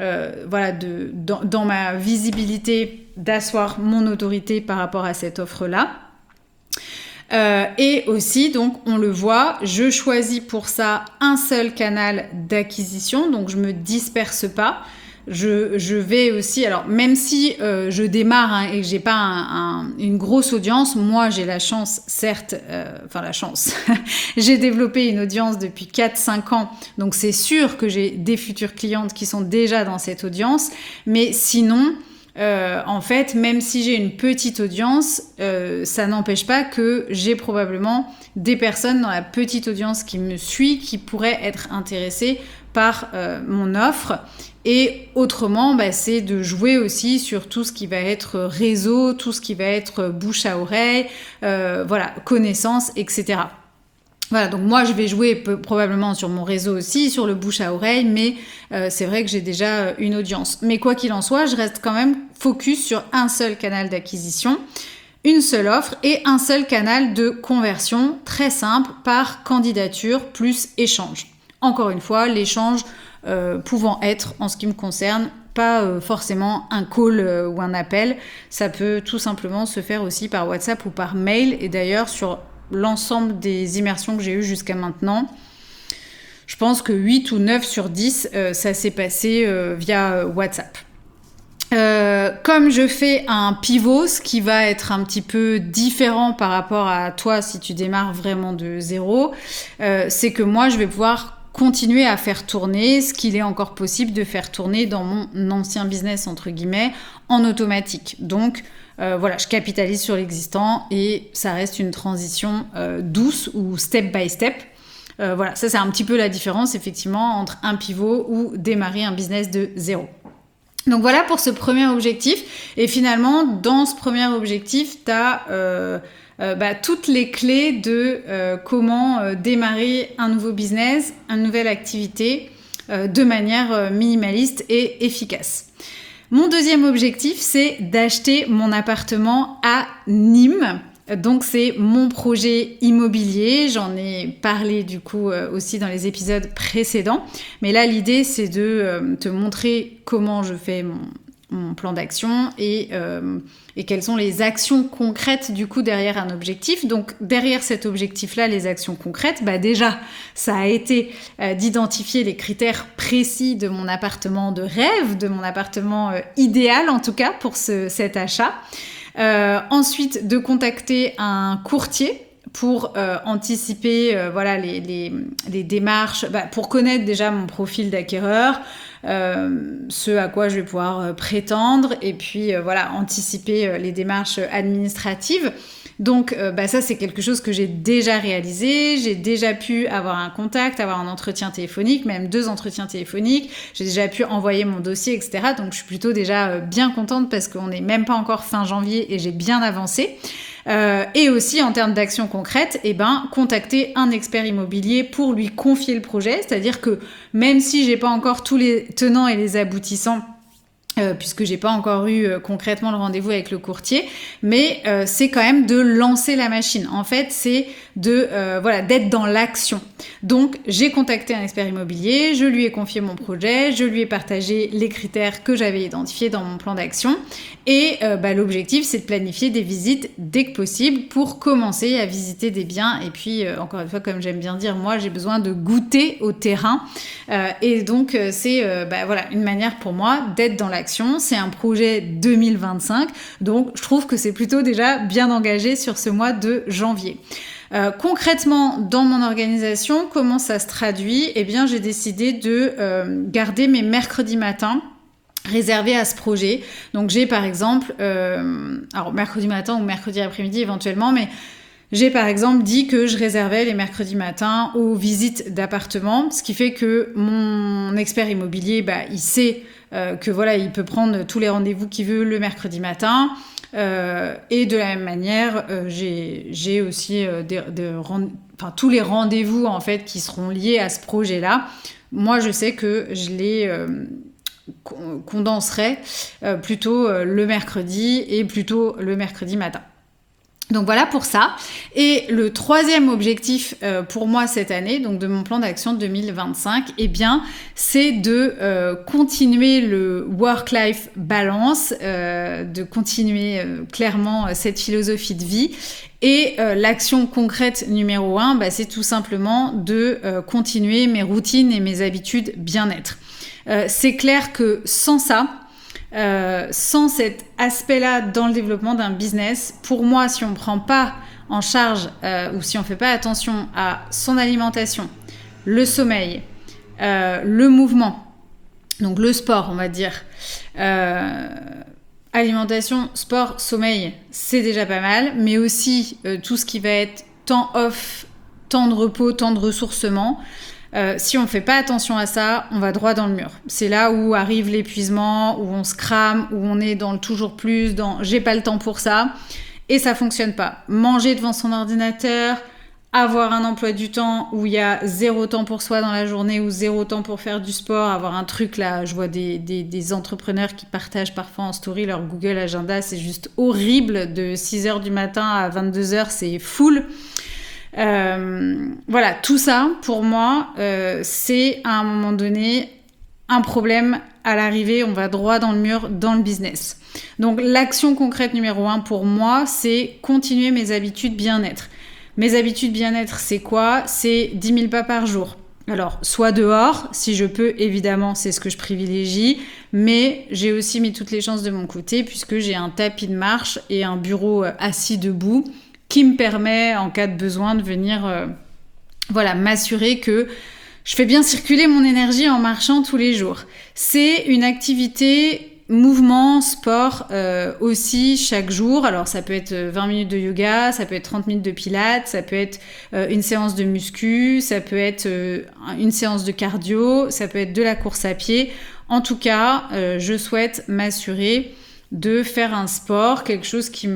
dans ma visibilité d'asseoir mon autorité par rapport à cette offre-là. Et aussi, donc, on le voit, je choisis pour ça un seul canal d'acquisition, donc je me disperse pas. Je vais aussi, alors même si je démarre et que j'ai pas une grosse audience, moi j'ai la chance, certes, j'ai développé une audience depuis 4-5 ans, donc c'est sûr que j'ai des futures clientes qui sont déjà dans cette audience, mais sinon, en fait, même si j'ai une petite audience, ça n'empêche pas que j'ai probablement des personnes dans la petite audience qui me suit, qui pourraient être intéressées par mon offre. Et autrement, c'est de jouer aussi sur tout ce qui va être réseau, tout ce qui va être bouche à oreille, connaissances, etc. Voilà, donc moi je vais jouer probablement sur mon réseau aussi, sur le bouche à oreille, mais c'est vrai que j'ai déjà une audience. Mais quoi qu'il en soit, je reste quand même focus sur un seul canal d'acquisition, une seule offre et un seul canal de conversion, très simple, par candidature plus échange. Encore une fois, l'échange pouvant être, en ce qui me concerne, pas forcément un call ou un appel. Ça peut tout simplement se faire aussi par WhatsApp ou par mail. Et d'ailleurs, sur l'ensemble des immersions que j'ai eues jusqu'à maintenant, je pense que 8 ou 9 sur 10, ça s'est passé via WhatsApp. Comme je fais un pivot, ce qui va être un petit peu différent par rapport à toi si tu démarres vraiment de zéro, c'est que moi je vais pouvoir continuer à faire tourner ce qu'il est encore possible de faire tourner dans mon ancien business entre guillemets en automatique. Donc je capitalise sur l'existant et ça reste une transition douce ou step by step. Ça c'est un petit peu la différence effectivement entre un pivot ou démarrer un business de zéro. Donc voilà pour ce premier objectif. Et finalement, dans ce premier objectif, tu as toutes les clés de comment démarrer un nouveau business, une nouvelle activité de manière minimaliste et efficace. Mon deuxième objectif, c'est d'acheter mon appartement à Nîmes. Donc c'est mon projet immobilier, j'en ai parlé du coup aussi dans les épisodes précédents, mais là l'idée c'est de te montrer comment je fais mon plan d'action et quelles sont les actions concrètes du coup derrière un objectif. Donc derrière cet objectif-là, les actions concrètes, déjà ça a été d'identifier les critères précis de mon appartement de rêve, de mon appartement idéal en tout cas pour cet achat. Ensuite, de contacter un courtier pour anticiper les démarches, pour connaître déjà mon profil d'acquéreur, ce à quoi je vais pouvoir prétendre, et puis anticiper les démarches administratives. Donc ça c'est quelque chose que j'ai déjà réalisé, j'ai déjà pu avoir un contact, avoir un entretien téléphonique, même 2 entretiens téléphoniques, j'ai déjà pu envoyer mon dossier, etc. Donc je suis plutôt déjà bien contente parce qu'on n'est même pas encore fin janvier et j'ai bien avancé. Et aussi en termes d'actions concrètes, contacter un expert immobilier pour lui confier le projet, c'est-à-dire que même si j'ai pas encore tous les tenants et les aboutissants, puisque j'ai pas encore eu concrètement le rendez-vous avec le courtier, mais c'est quand même de lancer la machine. En fait, c'est d'être dans l'action. Donc, j'ai contacté un expert immobilier, je lui ai confié mon projet, je lui ai partagé les critères que j'avais identifiés dans mon plan d'action, et l'objectif, c'est de planifier des visites dès que possible pour commencer à visiter des biens. Et puis, encore une fois, comme j'aime bien dire, moi, j'ai besoin de goûter au terrain, et donc c'est une manière pour moi d'être dans l'action. C'est un projet 2025, donc je trouve que c'est plutôt déjà bien engagé sur ce mois de janvier. Concrètement, dans mon organisation, comment ça se traduit ? Eh bien, j'ai décidé de garder mes mercredis matins réservés à ce projet. Donc, j'ai par exemple, mercredi matin ou mercredi après-midi éventuellement, mais j'ai par exemple dit que je réservais les mercredis matins aux visites d'appartements, ce qui fait que mon expert immobilier, il sait il peut prendre tous les rendez-vous qu'il veut le mercredi matin. Et de la même manière, j'ai aussi tous les rendez-vous en fait qui seront liés à ce projet-là. Moi, je sais que je les condenserai plutôt le mercredi et plutôt le mercredi matin. Donc voilà pour ça. Et le troisième objectif pour moi cette année, donc de mon plan d'action 2025, c'est de continuer le work-life balance, de continuer clairement cette philosophie de vie. Et l'action concrète numéro 1, c'est tout simplement de continuer mes routines et mes habitudes bien-être. C'est clair que sans ça, sans cet aspect-là dans le développement d'un business, pour moi, si on ne prend pas en charge ou si on ne fait pas attention à son alimentation, le sommeil, le mouvement, donc le sport, on va dire, alimentation, sport, sommeil, c'est déjà pas mal, mais aussi tout ce qui va être temps off, temps de repos, temps de ressourcement. Si on ne fait pas attention à ça, on va droit dans le mur. C'est là où arrive l'épuisement, où on se crame, où on est dans le toujours plus, dans « j'ai pas le temps pour ça » et ça fonctionne pas. Manger devant son ordinateur, avoir un emploi du temps où il y a 0 temps pour soi dans la journée ou 0 temps pour faire du sport, avoir un truc là, je vois des entrepreneurs qui partagent parfois en story leur Google Agenda, c'est juste horrible, de 6h du matin à 22h, c'est full. Tout ça pour moi c'est à un moment donné un problème à l'arrivée, on va droit dans le mur dans le business. Donc l'action concrète numéro 1 pour moi, c'est continuer mes habitudes bien-être. Mes habitudes bien-être, c'est quoi ? C'est 10 000 pas par jour. Alors, soit dehors, si je peux, évidemment, c'est ce que je privilégie, mais j'ai aussi mis toutes les chances de mon côté puisque j'ai un tapis de marche et un bureau assis debout qui me permet, en cas de besoin, de venir m'assurer que je fais bien circuler mon énergie en marchant tous les jours. C'est une activité mouvement, sport aussi chaque jour. Alors ça peut être 20 minutes de yoga, ça peut être 30 minutes de pilates, ça peut être une séance de muscu, ça peut être une séance de cardio, ça peut être de la course à pied. En tout cas, je souhaite m'assurer de faire un sport, quelque chose qui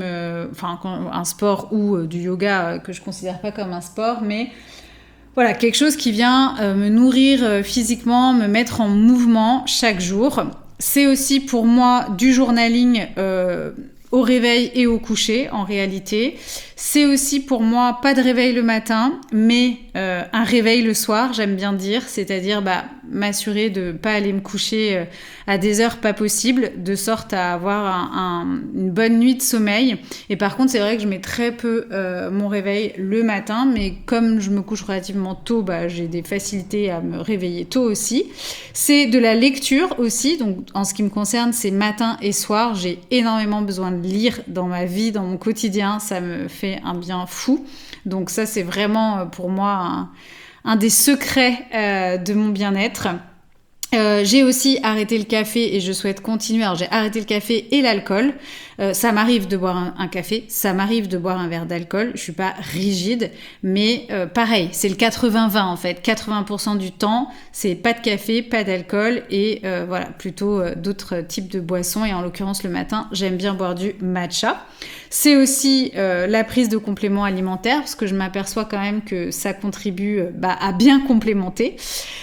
un sport ou du yoga que je considère pas comme un sport, mais voilà, quelque chose qui vient me nourrir physiquement, me mettre en mouvement chaque jour. C'est aussi pour moi du journaling au réveil et au coucher en réalité. C'est aussi pour moi pas de réveil le matin, mais un réveil le soir, j'aime bien dire, c'est-à-dire m'assurer de pas aller me coucher à des heures pas possibles, de sorte à avoir une bonne nuit de sommeil. Et par contre, c'est vrai que je mets très peu mon réveil le matin, mais comme je me couche relativement tôt, j'ai des facilités à me réveiller tôt aussi. C'est de la lecture aussi, donc en ce qui me concerne, c'est matin et soir. J'ai énormément besoin de lire dans ma vie, dans mon quotidien, ça me fait un bien fou. Donc ça, c'est vraiment pour moi un des secrets de mon bien-être. J'ai aussi arrêté le café et je souhaite continuer. Alors j'ai arrêté le café et l'alcool. Ça m'arrive de boire un café, ça m'arrive de boire un verre d'alcool. Je suis pas rigide, mais pareil, c'est le 80-20 en fait. 80% du temps, c'est pas de café, pas d'alcool et voilà, plutôt d'autres types de boissons. Et en l'occurrence, le matin, j'aime bien boire du matcha. C'est aussi la prise de compléments alimentaires parce que je m'aperçois quand même que ça contribue à bien complémenter.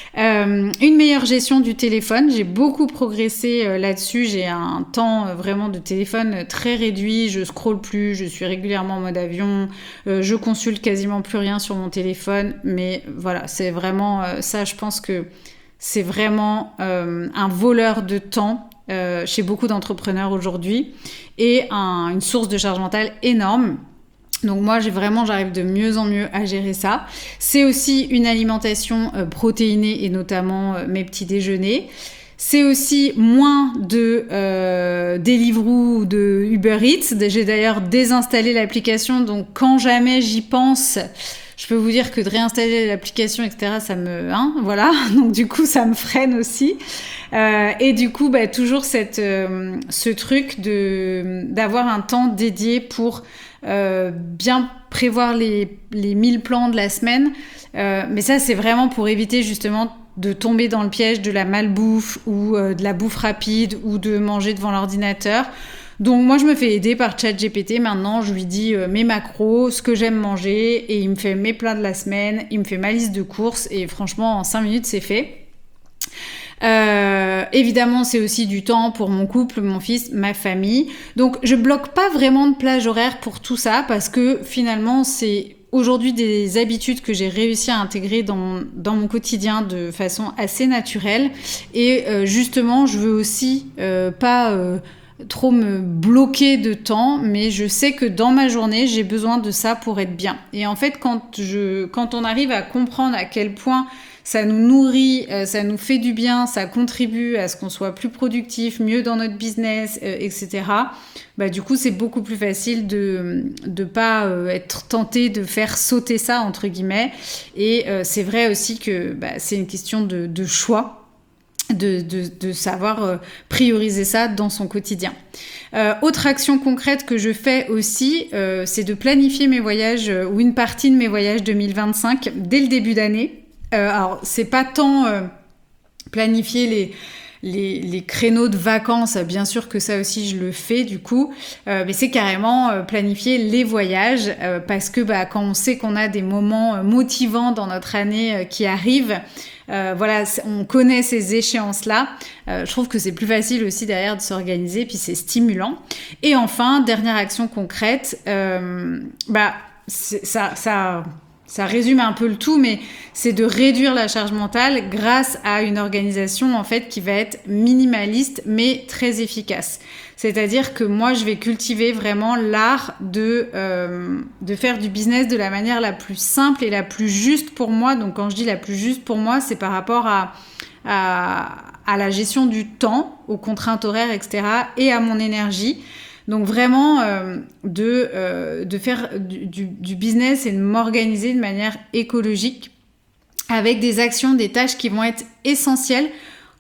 Une meilleure gestion du téléphone, j'ai beaucoup progressé là-dessus, j'ai un temps vraiment de téléphone très réduit, je scrolle plus, je suis régulièrement en mode avion, je consulte quasiment plus rien sur mon téléphone, mais voilà, c'est vraiment ça, je pense que c'est vraiment un voleur de temps chez beaucoup d'entrepreneurs aujourd'hui et une source de charge mentale énorme. Donc moi, j'arrive de mieux en mieux à gérer ça. C'est aussi une alimentation protéinée et notamment mes petits déjeuners. C'est aussi moins de Deliveroo ou de Uber Eats. J'ai d'ailleurs désinstallé l'application, donc quand jamais j'y pense, je peux vous dire que de réinstaller l'application, etc., ça me... voilà. Donc du coup, ça me freine aussi. Et du coup, toujours ce truc d'avoir un temps dédié pour bien prévoir les 1000 plans de la semaine. Mais ça, c'est vraiment pour éviter justement de tomber dans le piège de la malbouffe ou de la bouffe rapide ou de manger devant l'ordinateur. Donc moi, je me fais aider par ChatGPT. Maintenant, je lui dis mes macros, ce que j'aime manger et il me fait mes plats de la semaine, il me fait ma liste de courses et franchement, en 5 minutes, c'est fait. Évidemment, c'est aussi du temps pour mon couple, mon fils, ma famille. Donc, je bloque pas vraiment de plage horaire pour tout ça parce que finalement, c'est aujourd'hui des habitudes que j'ai réussi à intégrer dans mon quotidien de façon assez naturelle. Et justement, je veux aussi pas trop me bloquer de temps, mais je sais que dans ma journée, j'ai besoin de ça pour être bien. Et en fait, quand on arrive à comprendre à quel point ça nous nourrit, ça nous fait du bien, ça contribue à ce qu'on soit plus productif, mieux dans notre business, etc. Du coup, c'est beaucoup plus facile de pas être tenté de faire sauter ça, entre guillemets. Et c'est vrai aussi que c'est une question de choix. De savoir prioriser ça dans son quotidien. Autre action concrète que je fais aussi, c'est de planifier mes voyages ou une partie de mes voyages 2025 dès le début d'année. Alors, c'est pas tant planifier les créneaux de vacances, bien sûr que ça aussi je le fais du coup, mais c'est carrément planifier les voyages parce que quand on sait qu'on a des moments motivants dans notre année qui arrivent, voilà, on connaît ces échéances-là. Je trouve que c'est plus facile aussi derrière de s'organiser, puis c'est stimulant. Et enfin, dernière action concrète, ça résume un peu le tout, mais c'est de réduire la charge mentale grâce à une organisation en fait qui va être minimaliste mais très efficace. C'est-à-dire que moi, je vais cultiver vraiment l'art de faire du business de la manière la plus simple et la plus juste pour moi. Donc quand je dis la plus juste pour moi, c'est par rapport à la gestion du temps, aux contraintes horaires, etc. et à mon énergie. Donc vraiment de faire du business et de m'organiser de manière écologique avec des actions, des tâches qui vont être essentielles.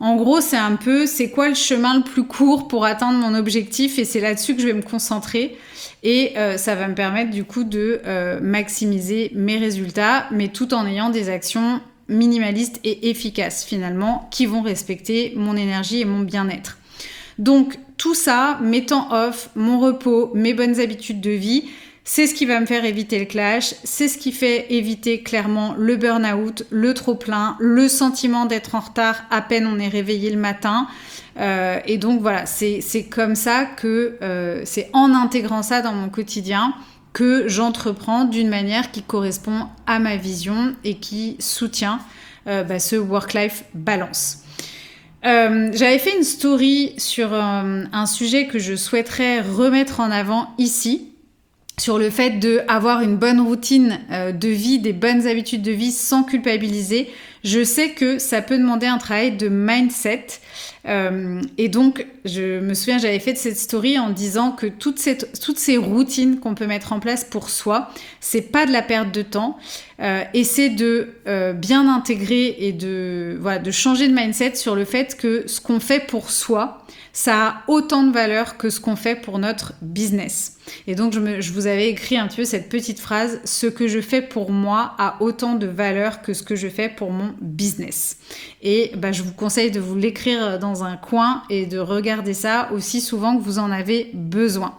En gros, c'est quoi le chemin le plus court pour atteindre mon objectif, et c'est là-dessus que je vais me concentrer. Et ça va me permettre du coup de maximiser mes résultats, mais tout en ayant des actions minimalistes et efficaces finalement, qui vont respecter mon énergie et mon bien-être. Donc tout ça, mes temps off, mon repos, mes bonnes habitudes de vie, c'est ce qui va me faire éviter le clash, c'est ce qui fait éviter clairement le burn-out, le trop-plein, le sentiment d'être en retard à peine on est réveillé le matin. Et donc voilà, c'est comme ça que c'est en intégrant ça dans mon quotidien que j'entreprends d'une manière qui correspond à ma vision et qui soutient ce work-life balance. J'avais fait une story sur un sujet que je souhaiterais remettre en avant ici, sur le fait d'avoir une bonne routine de vie, des bonnes habitudes de vie sans culpabiliser. Je sais que ça peut demander un travail de mindset. Et donc, je me souviens, j'avais fait cette story en disant que toutes ces routines qu'on peut mettre en place pour soi, c'est pas de la perte de temps. Et c'est de bien intégrer et de changer de mindset sur le fait que ce qu'on fait pour soi, ça a autant de valeur que ce qu'on fait pour notre business. Et donc, je vous avais écrit un petit peu cette petite phrase, ce que je fais pour moi a autant de valeur que ce que je fais pour mon business. Et je vous conseille de vous l'écrire dans un coin et de regarder ça aussi souvent que vous en avez besoin.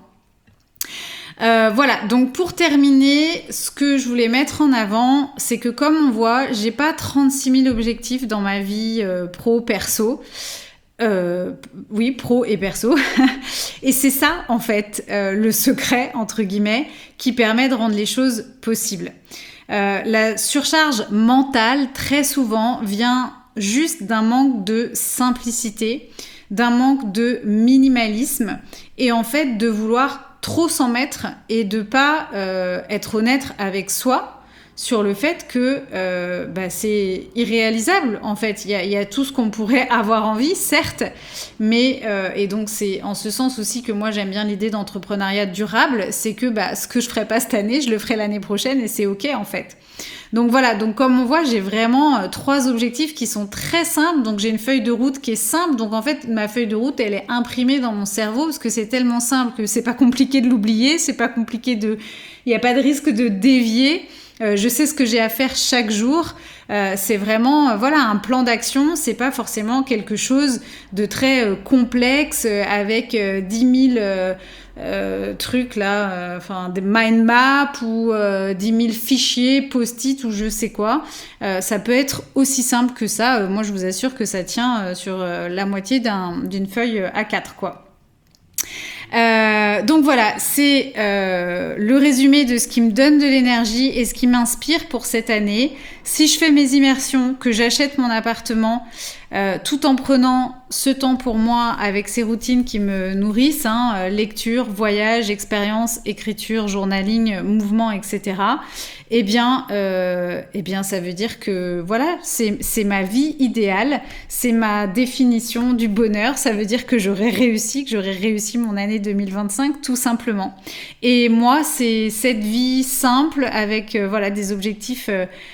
Voilà, donc pour terminer, ce que je voulais mettre en avant, c'est que comme on voit, j'ai pas 36 000 objectifs dans ma vie pro-perso. Oui, pro et perso. Et c'est ça, en fait, le secret, entre guillemets, qui permet de rendre les choses possibles. La surcharge mentale, très souvent, vient juste d'un manque de simplicité, d'un manque de minimalisme, et en fait, de vouloir trop s'en mettre et de pas être honnête avec soi sur le fait que c'est irréalisable en fait. Il y a tout ce qu'on pourrait avoir envie, certes, mais et donc c'est en ce sens aussi que moi j'aime bien l'idée d'entrepreneuriat durable, c'est que ce que je ferai pas cette année, je le ferai l'année prochaine et c'est ok en fait. Donc voilà, donc comme on voit, j'ai vraiment 3 objectifs qui sont très simples. Donc j'ai une feuille de route qui est simple. Donc en fait, ma feuille de route, elle est imprimée dans mon cerveau parce que c'est tellement simple que c'est pas compliqué de l'oublier, c'est pas compliqué il n'y a pas de risque de dévier. Je sais ce que j'ai à faire chaque jour. C'est vraiment un plan d'action. C'est pas forcément quelque chose de très complexe avec 10 000 trucs là, des mind maps ou 10 000 fichiers post-it ou je sais quoi. Ça peut être aussi simple que ça. Moi, je vous assure que ça tient sur la moitié d'une feuille A4 quoi. Donc voilà, c'est le résumé de ce qui me donne de l'énergie et ce qui m'inspire pour cette année. Si je fais mes immersions, que j'achète mon appartement, tout en prenant ce temps pour moi avec ces routines qui me nourrissent, lecture, voyage, expérience, écriture, journaling, mouvement, etc. Eh bien, ça veut dire que voilà, c'est ma vie idéale, c'est ma définition du bonheur. Ça veut dire que j'aurais réussi mon année 2025, tout simplement. Et moi, c'est cette vie simple avec des objectifs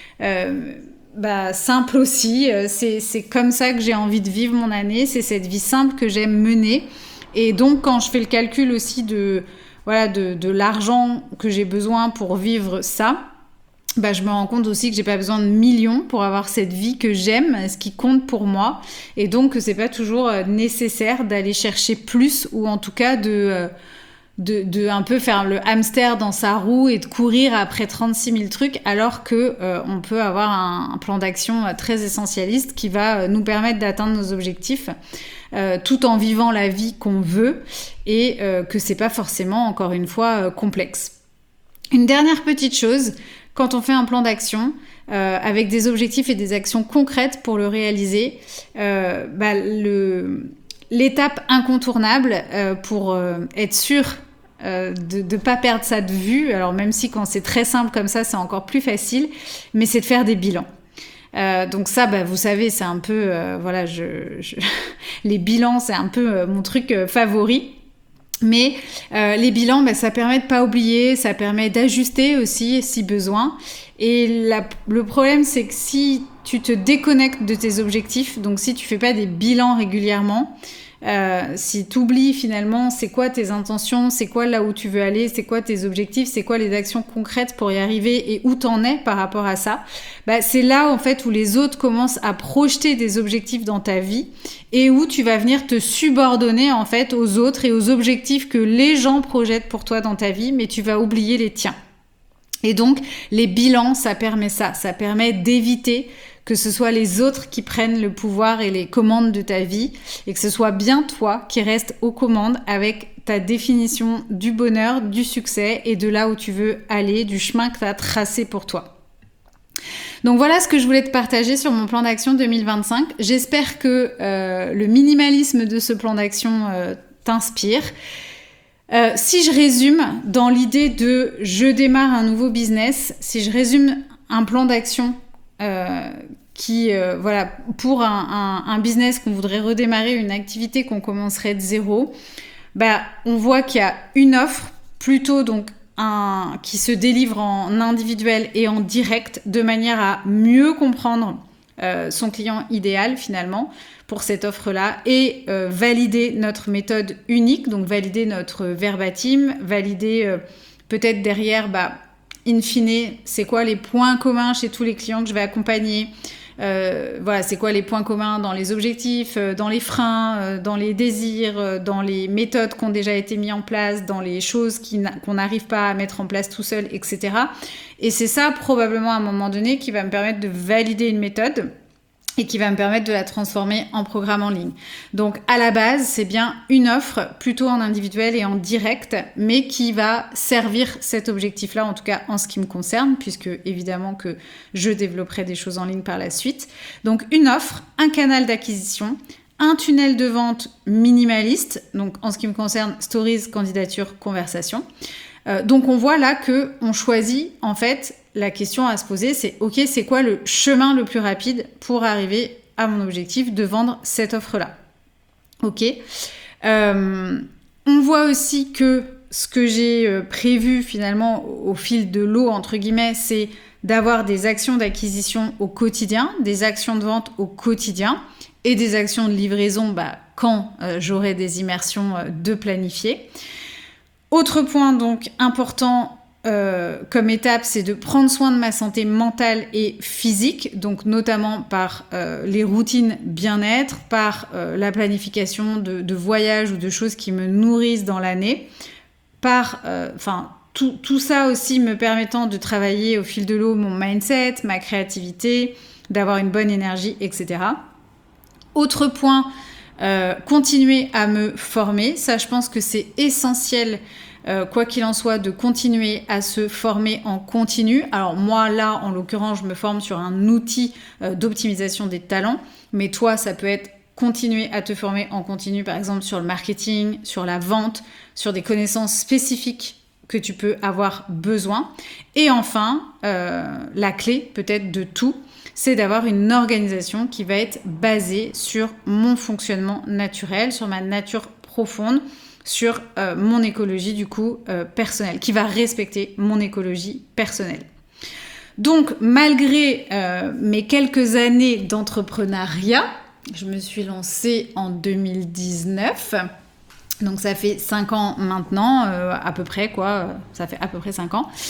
simple aussi, c'est comme ça que j'ai envie de vivre mon année, c'est cette vie simple que j'aime mener. Et donc quand je fais le calcul aussi de l'argent que j'ai besoin pour vivre ça, je me rends compte aussi que j'ai pas besoin de millions pour avoir cette vie que j'aime, ce qui compte pour moi, et donc que c'est pas toujours nécessaire d'aller chercher plus, ou en tout cas de un peu faire le hamster dans sa roue et de courir après 36 000 trucs, alors que on peut avoir un plan d'action très essentialiste qui va nous permettre d'atteindre nos objectifs tout en vivant la vie qu'on veut, et que c'est pas forcément, encore une fois, complexe. Une dernière petite chose, quand on fait un plan d'action avec des objectifs et des actions concrètes pour le réaliser, l'étape incontournable pour être sûr de pas perdre ça de vue, alors même si quand c'est très simple comme ça, c'est encore plus facile, mais c'est de faire des bilans. Donc ça, vous savez, c'est un peu, les bilans, c'est un peu mon truc favori. Mais les bilans, ça permet de pas oublier, ça permet d'ajuster aussi si besoin. Et le problème, c'est que si tu te déconnectes de tes objectifs, donc si tu fais pas des bilans régulièrement, si tu oublies finalement c'est quoi tes intentions, c'est quoi là où tu veux aller, c'est quoi tes objectifs, c'est quoi les actions concrètes pour y arriver et où t'en es par rapport à ça, c'est là en fait où les autres commencent à projeter des objectifs dans ta vie et où tu vas venir te subordonner en fait aux autres et aux objectifs que les gens projettent pour toi dans ta vie, mais tu vas oublier les tiens. Et donc les bilans, ça permet d'éviter que ce soit les autres qui prennent le pouvoir et les commandes de ta vie, et que ce soit bien toi qui restes aux commandes avec ta définition du bonheur, du succès et de là où tu veux aller, du chemin que tu as tracé pour toi. Donc voilà ce que je voulais te partager sur mon plan d'action 2025. J'espère que le minimalisme de ce plan d'action t'inspire. Si je résume dans l'idée de je démarre un nouveau business, si je résume un plan d'action pour un business qu'on voudrait redémarrer, une activité qu'on commencerait de zéro, on voit qu'il y a une offre plutôt donc qui se délivre en individuel et en direct de manière à mieux comprendre son client idéal finalement pour cette offre-là et valider notre méthode unique, donc valider notre verbatim, valider peut-être derrière in fine, c'est quoi les points communs chez tous les clients que je vais accompagner, c'est quoi les points communs dans les objectifs, dans les freins, dans les désirs, dans les méthodes qui ont déjà été mises en place, dans les choses qu'on n'arrive pas à mettre en place tout seul, etc. Et c'est ça probablement à un moment donné qui va me permettre de valider une méthode et qui va me permettre de la transformer en programme en ligne. Donc à la base, c'est bien une offre plutôt en individuel et en direct, mais qui va servir cet objectif-là, en tout cas en ce qui me concerne, puisque évidemment que je développerai des choses en ligne par la suite. Donc une offre, un canal d'acquisition, un tunnel de vente minimaliste, donc en ce qui me concerne, stories, candidature, conversation. Donc on voit là qu'on choisit en fait la question à se poser, c'est ok, c'est quoi le chemin le plus rapide pour arriver à mon objectif de vendre cette offre-là. Ok. On voit aussi que ce que j'ai prévu finalement au fil de l'eau, entre guillemets, c'est d'avoir des actions d'acquisition au quotidien, des actions de vente au quotidien et des actions de livraison quand j'aurai des immersions de planifier. Autre point donc important comme étape, c'est de prendre soin de ma santé mentale et physique, donc notamment par les routines bien-être, par la planification de voyages ou de choses qui me nourrissent dans l'année, par tout ça aussi me permettant de travailler au fil de l'eau mon mindset, ma créativité, d'avoir une bonne énergie, etc. Autre point, continuer à me former. Ça, je pense que c'est essentiel, quoi qu'il en soit, de continuer à se former en continu. Alors moi, là, en l'occurrence, je me forme sur un outil d'optimisation des talents. Mais toi, ça peut être continuer à te former en continu, par exemple, sur le marketing, sur la vente, sur des connaissances spécifiques que tu peux avoir besoin. Et enfin, la clé peut-être de tout, c'est d'avoir une organisation qui va être basée sur mon fonctionnement naturel, sur ma nature profonde, sur mon écologie du coup personnelle, qui va respecter mon écologie personnelle. Donc malgré mes quelques années d'entrepreneuriat, je me suis lancée en 2019, donc ça fait 5 ans maintenant, à peu près ça fait à peu près 5 ans.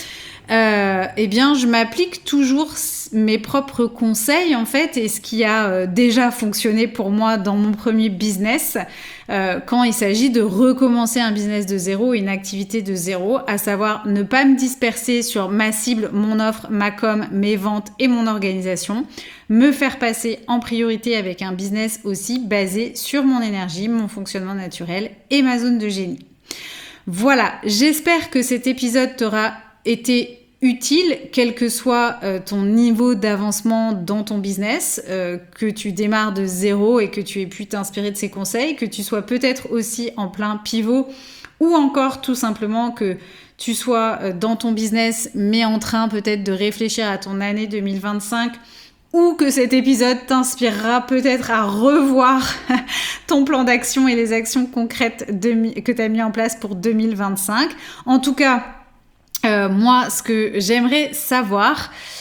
Je m'applique toujours mes propres conseils en fait et ce qui a déjà fonctionné pour moi dans mon premier business quand il s'agit de recommencer un business de zéro, une activité de zéro, à savoir ne pas me disperser sur ma cible, mon offre, ma com, mes ventes et mon organisation, me faire passer en priorité avec un business aussi basé sur mon énergie, mon fonctionnement naturel et ma zone de génie. Voilà, j'espère que cet épisode t'aura été utile, quel que soit ton niveau d'avancement dans ton business, que tu démarres de zéro et que tu aies pu t'inspirer de ces conseils, que tu sois peut-être aussi en plein pivot ou encore tout simplement que tu sois dans ton business mais en train peut-être de réfléchir à ton année 2025 ou que cet épisode t'inspirera peut-être à revoir ton plan d'action et les actions concrètes que tu as mis en place pour 2025. En tout cas, moi, ce que j'aimerais savoir,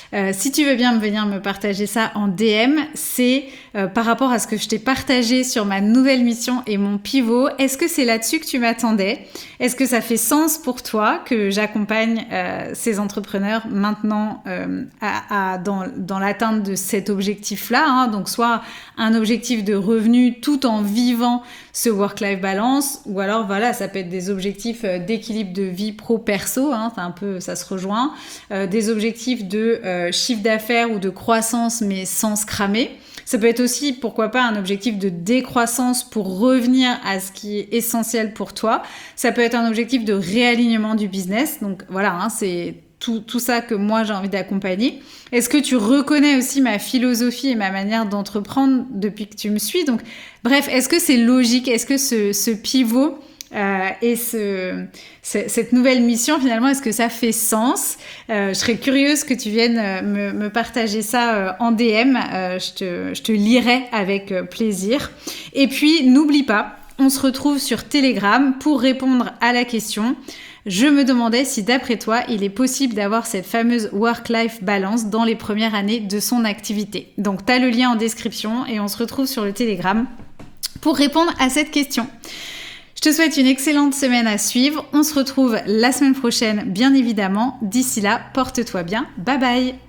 Si tu veux bien venir me partager ça en DM, c'est par rapport à ce que je t'ai partagé sur ma nouvelle mission et mon pivot. Est-ce que c'est là-dessus que tu m'attendais? Est-ce que ça fait sens pour toi que j'accompagne ces entrepreneurs maintenant dans l'atteinte de cet objectif-là, hein, donc soit un objectif de revenu tout en vivant ce work-life balance, ou alors voilà, ça peut être des objectifs d'équilibre de vie pro-perso, hein, ça se rejoint, des objectifs de chiffre d'affaires ou de croissance mais sans se cramer. Ça peut être aussi, pourquoi pas, un objectif de décroissance pour revenir à ce qui est essentiel pour toi. Ça peut être un objectif de réalignement du business. Donc voilà, hein, c'est tout ça que moi j'ai envie d'accompagner. Est-ce que tu reconnais aussi ma philosophie et ma manière d'entreprendre depuis que tu me suis? Donc bref, est-ce que c'est logique? Est-ce que ce pivot et cette nouvelle mission, finalement, est-ce que ça fait sens? Je serais curieuse que tu viennes me partager ça en DM. Je te lirai avec plaisir. Et puis, n'oublie pas, on se retrouve sur Telegram pour répondre à la question. Je me demandais si, d'après toi, il est possible d'avoir cette fameuse work-life balance dans les premières années de son activité. Donc, tu as le lien en description et on se retrouve sur le Telegram pour répondre à cette question. Je te souhaite une excellente semaine à suivre. On se retrouve la semaine prochaine, bien évidemment. D'ici là, porte-toi bien. Bye bye!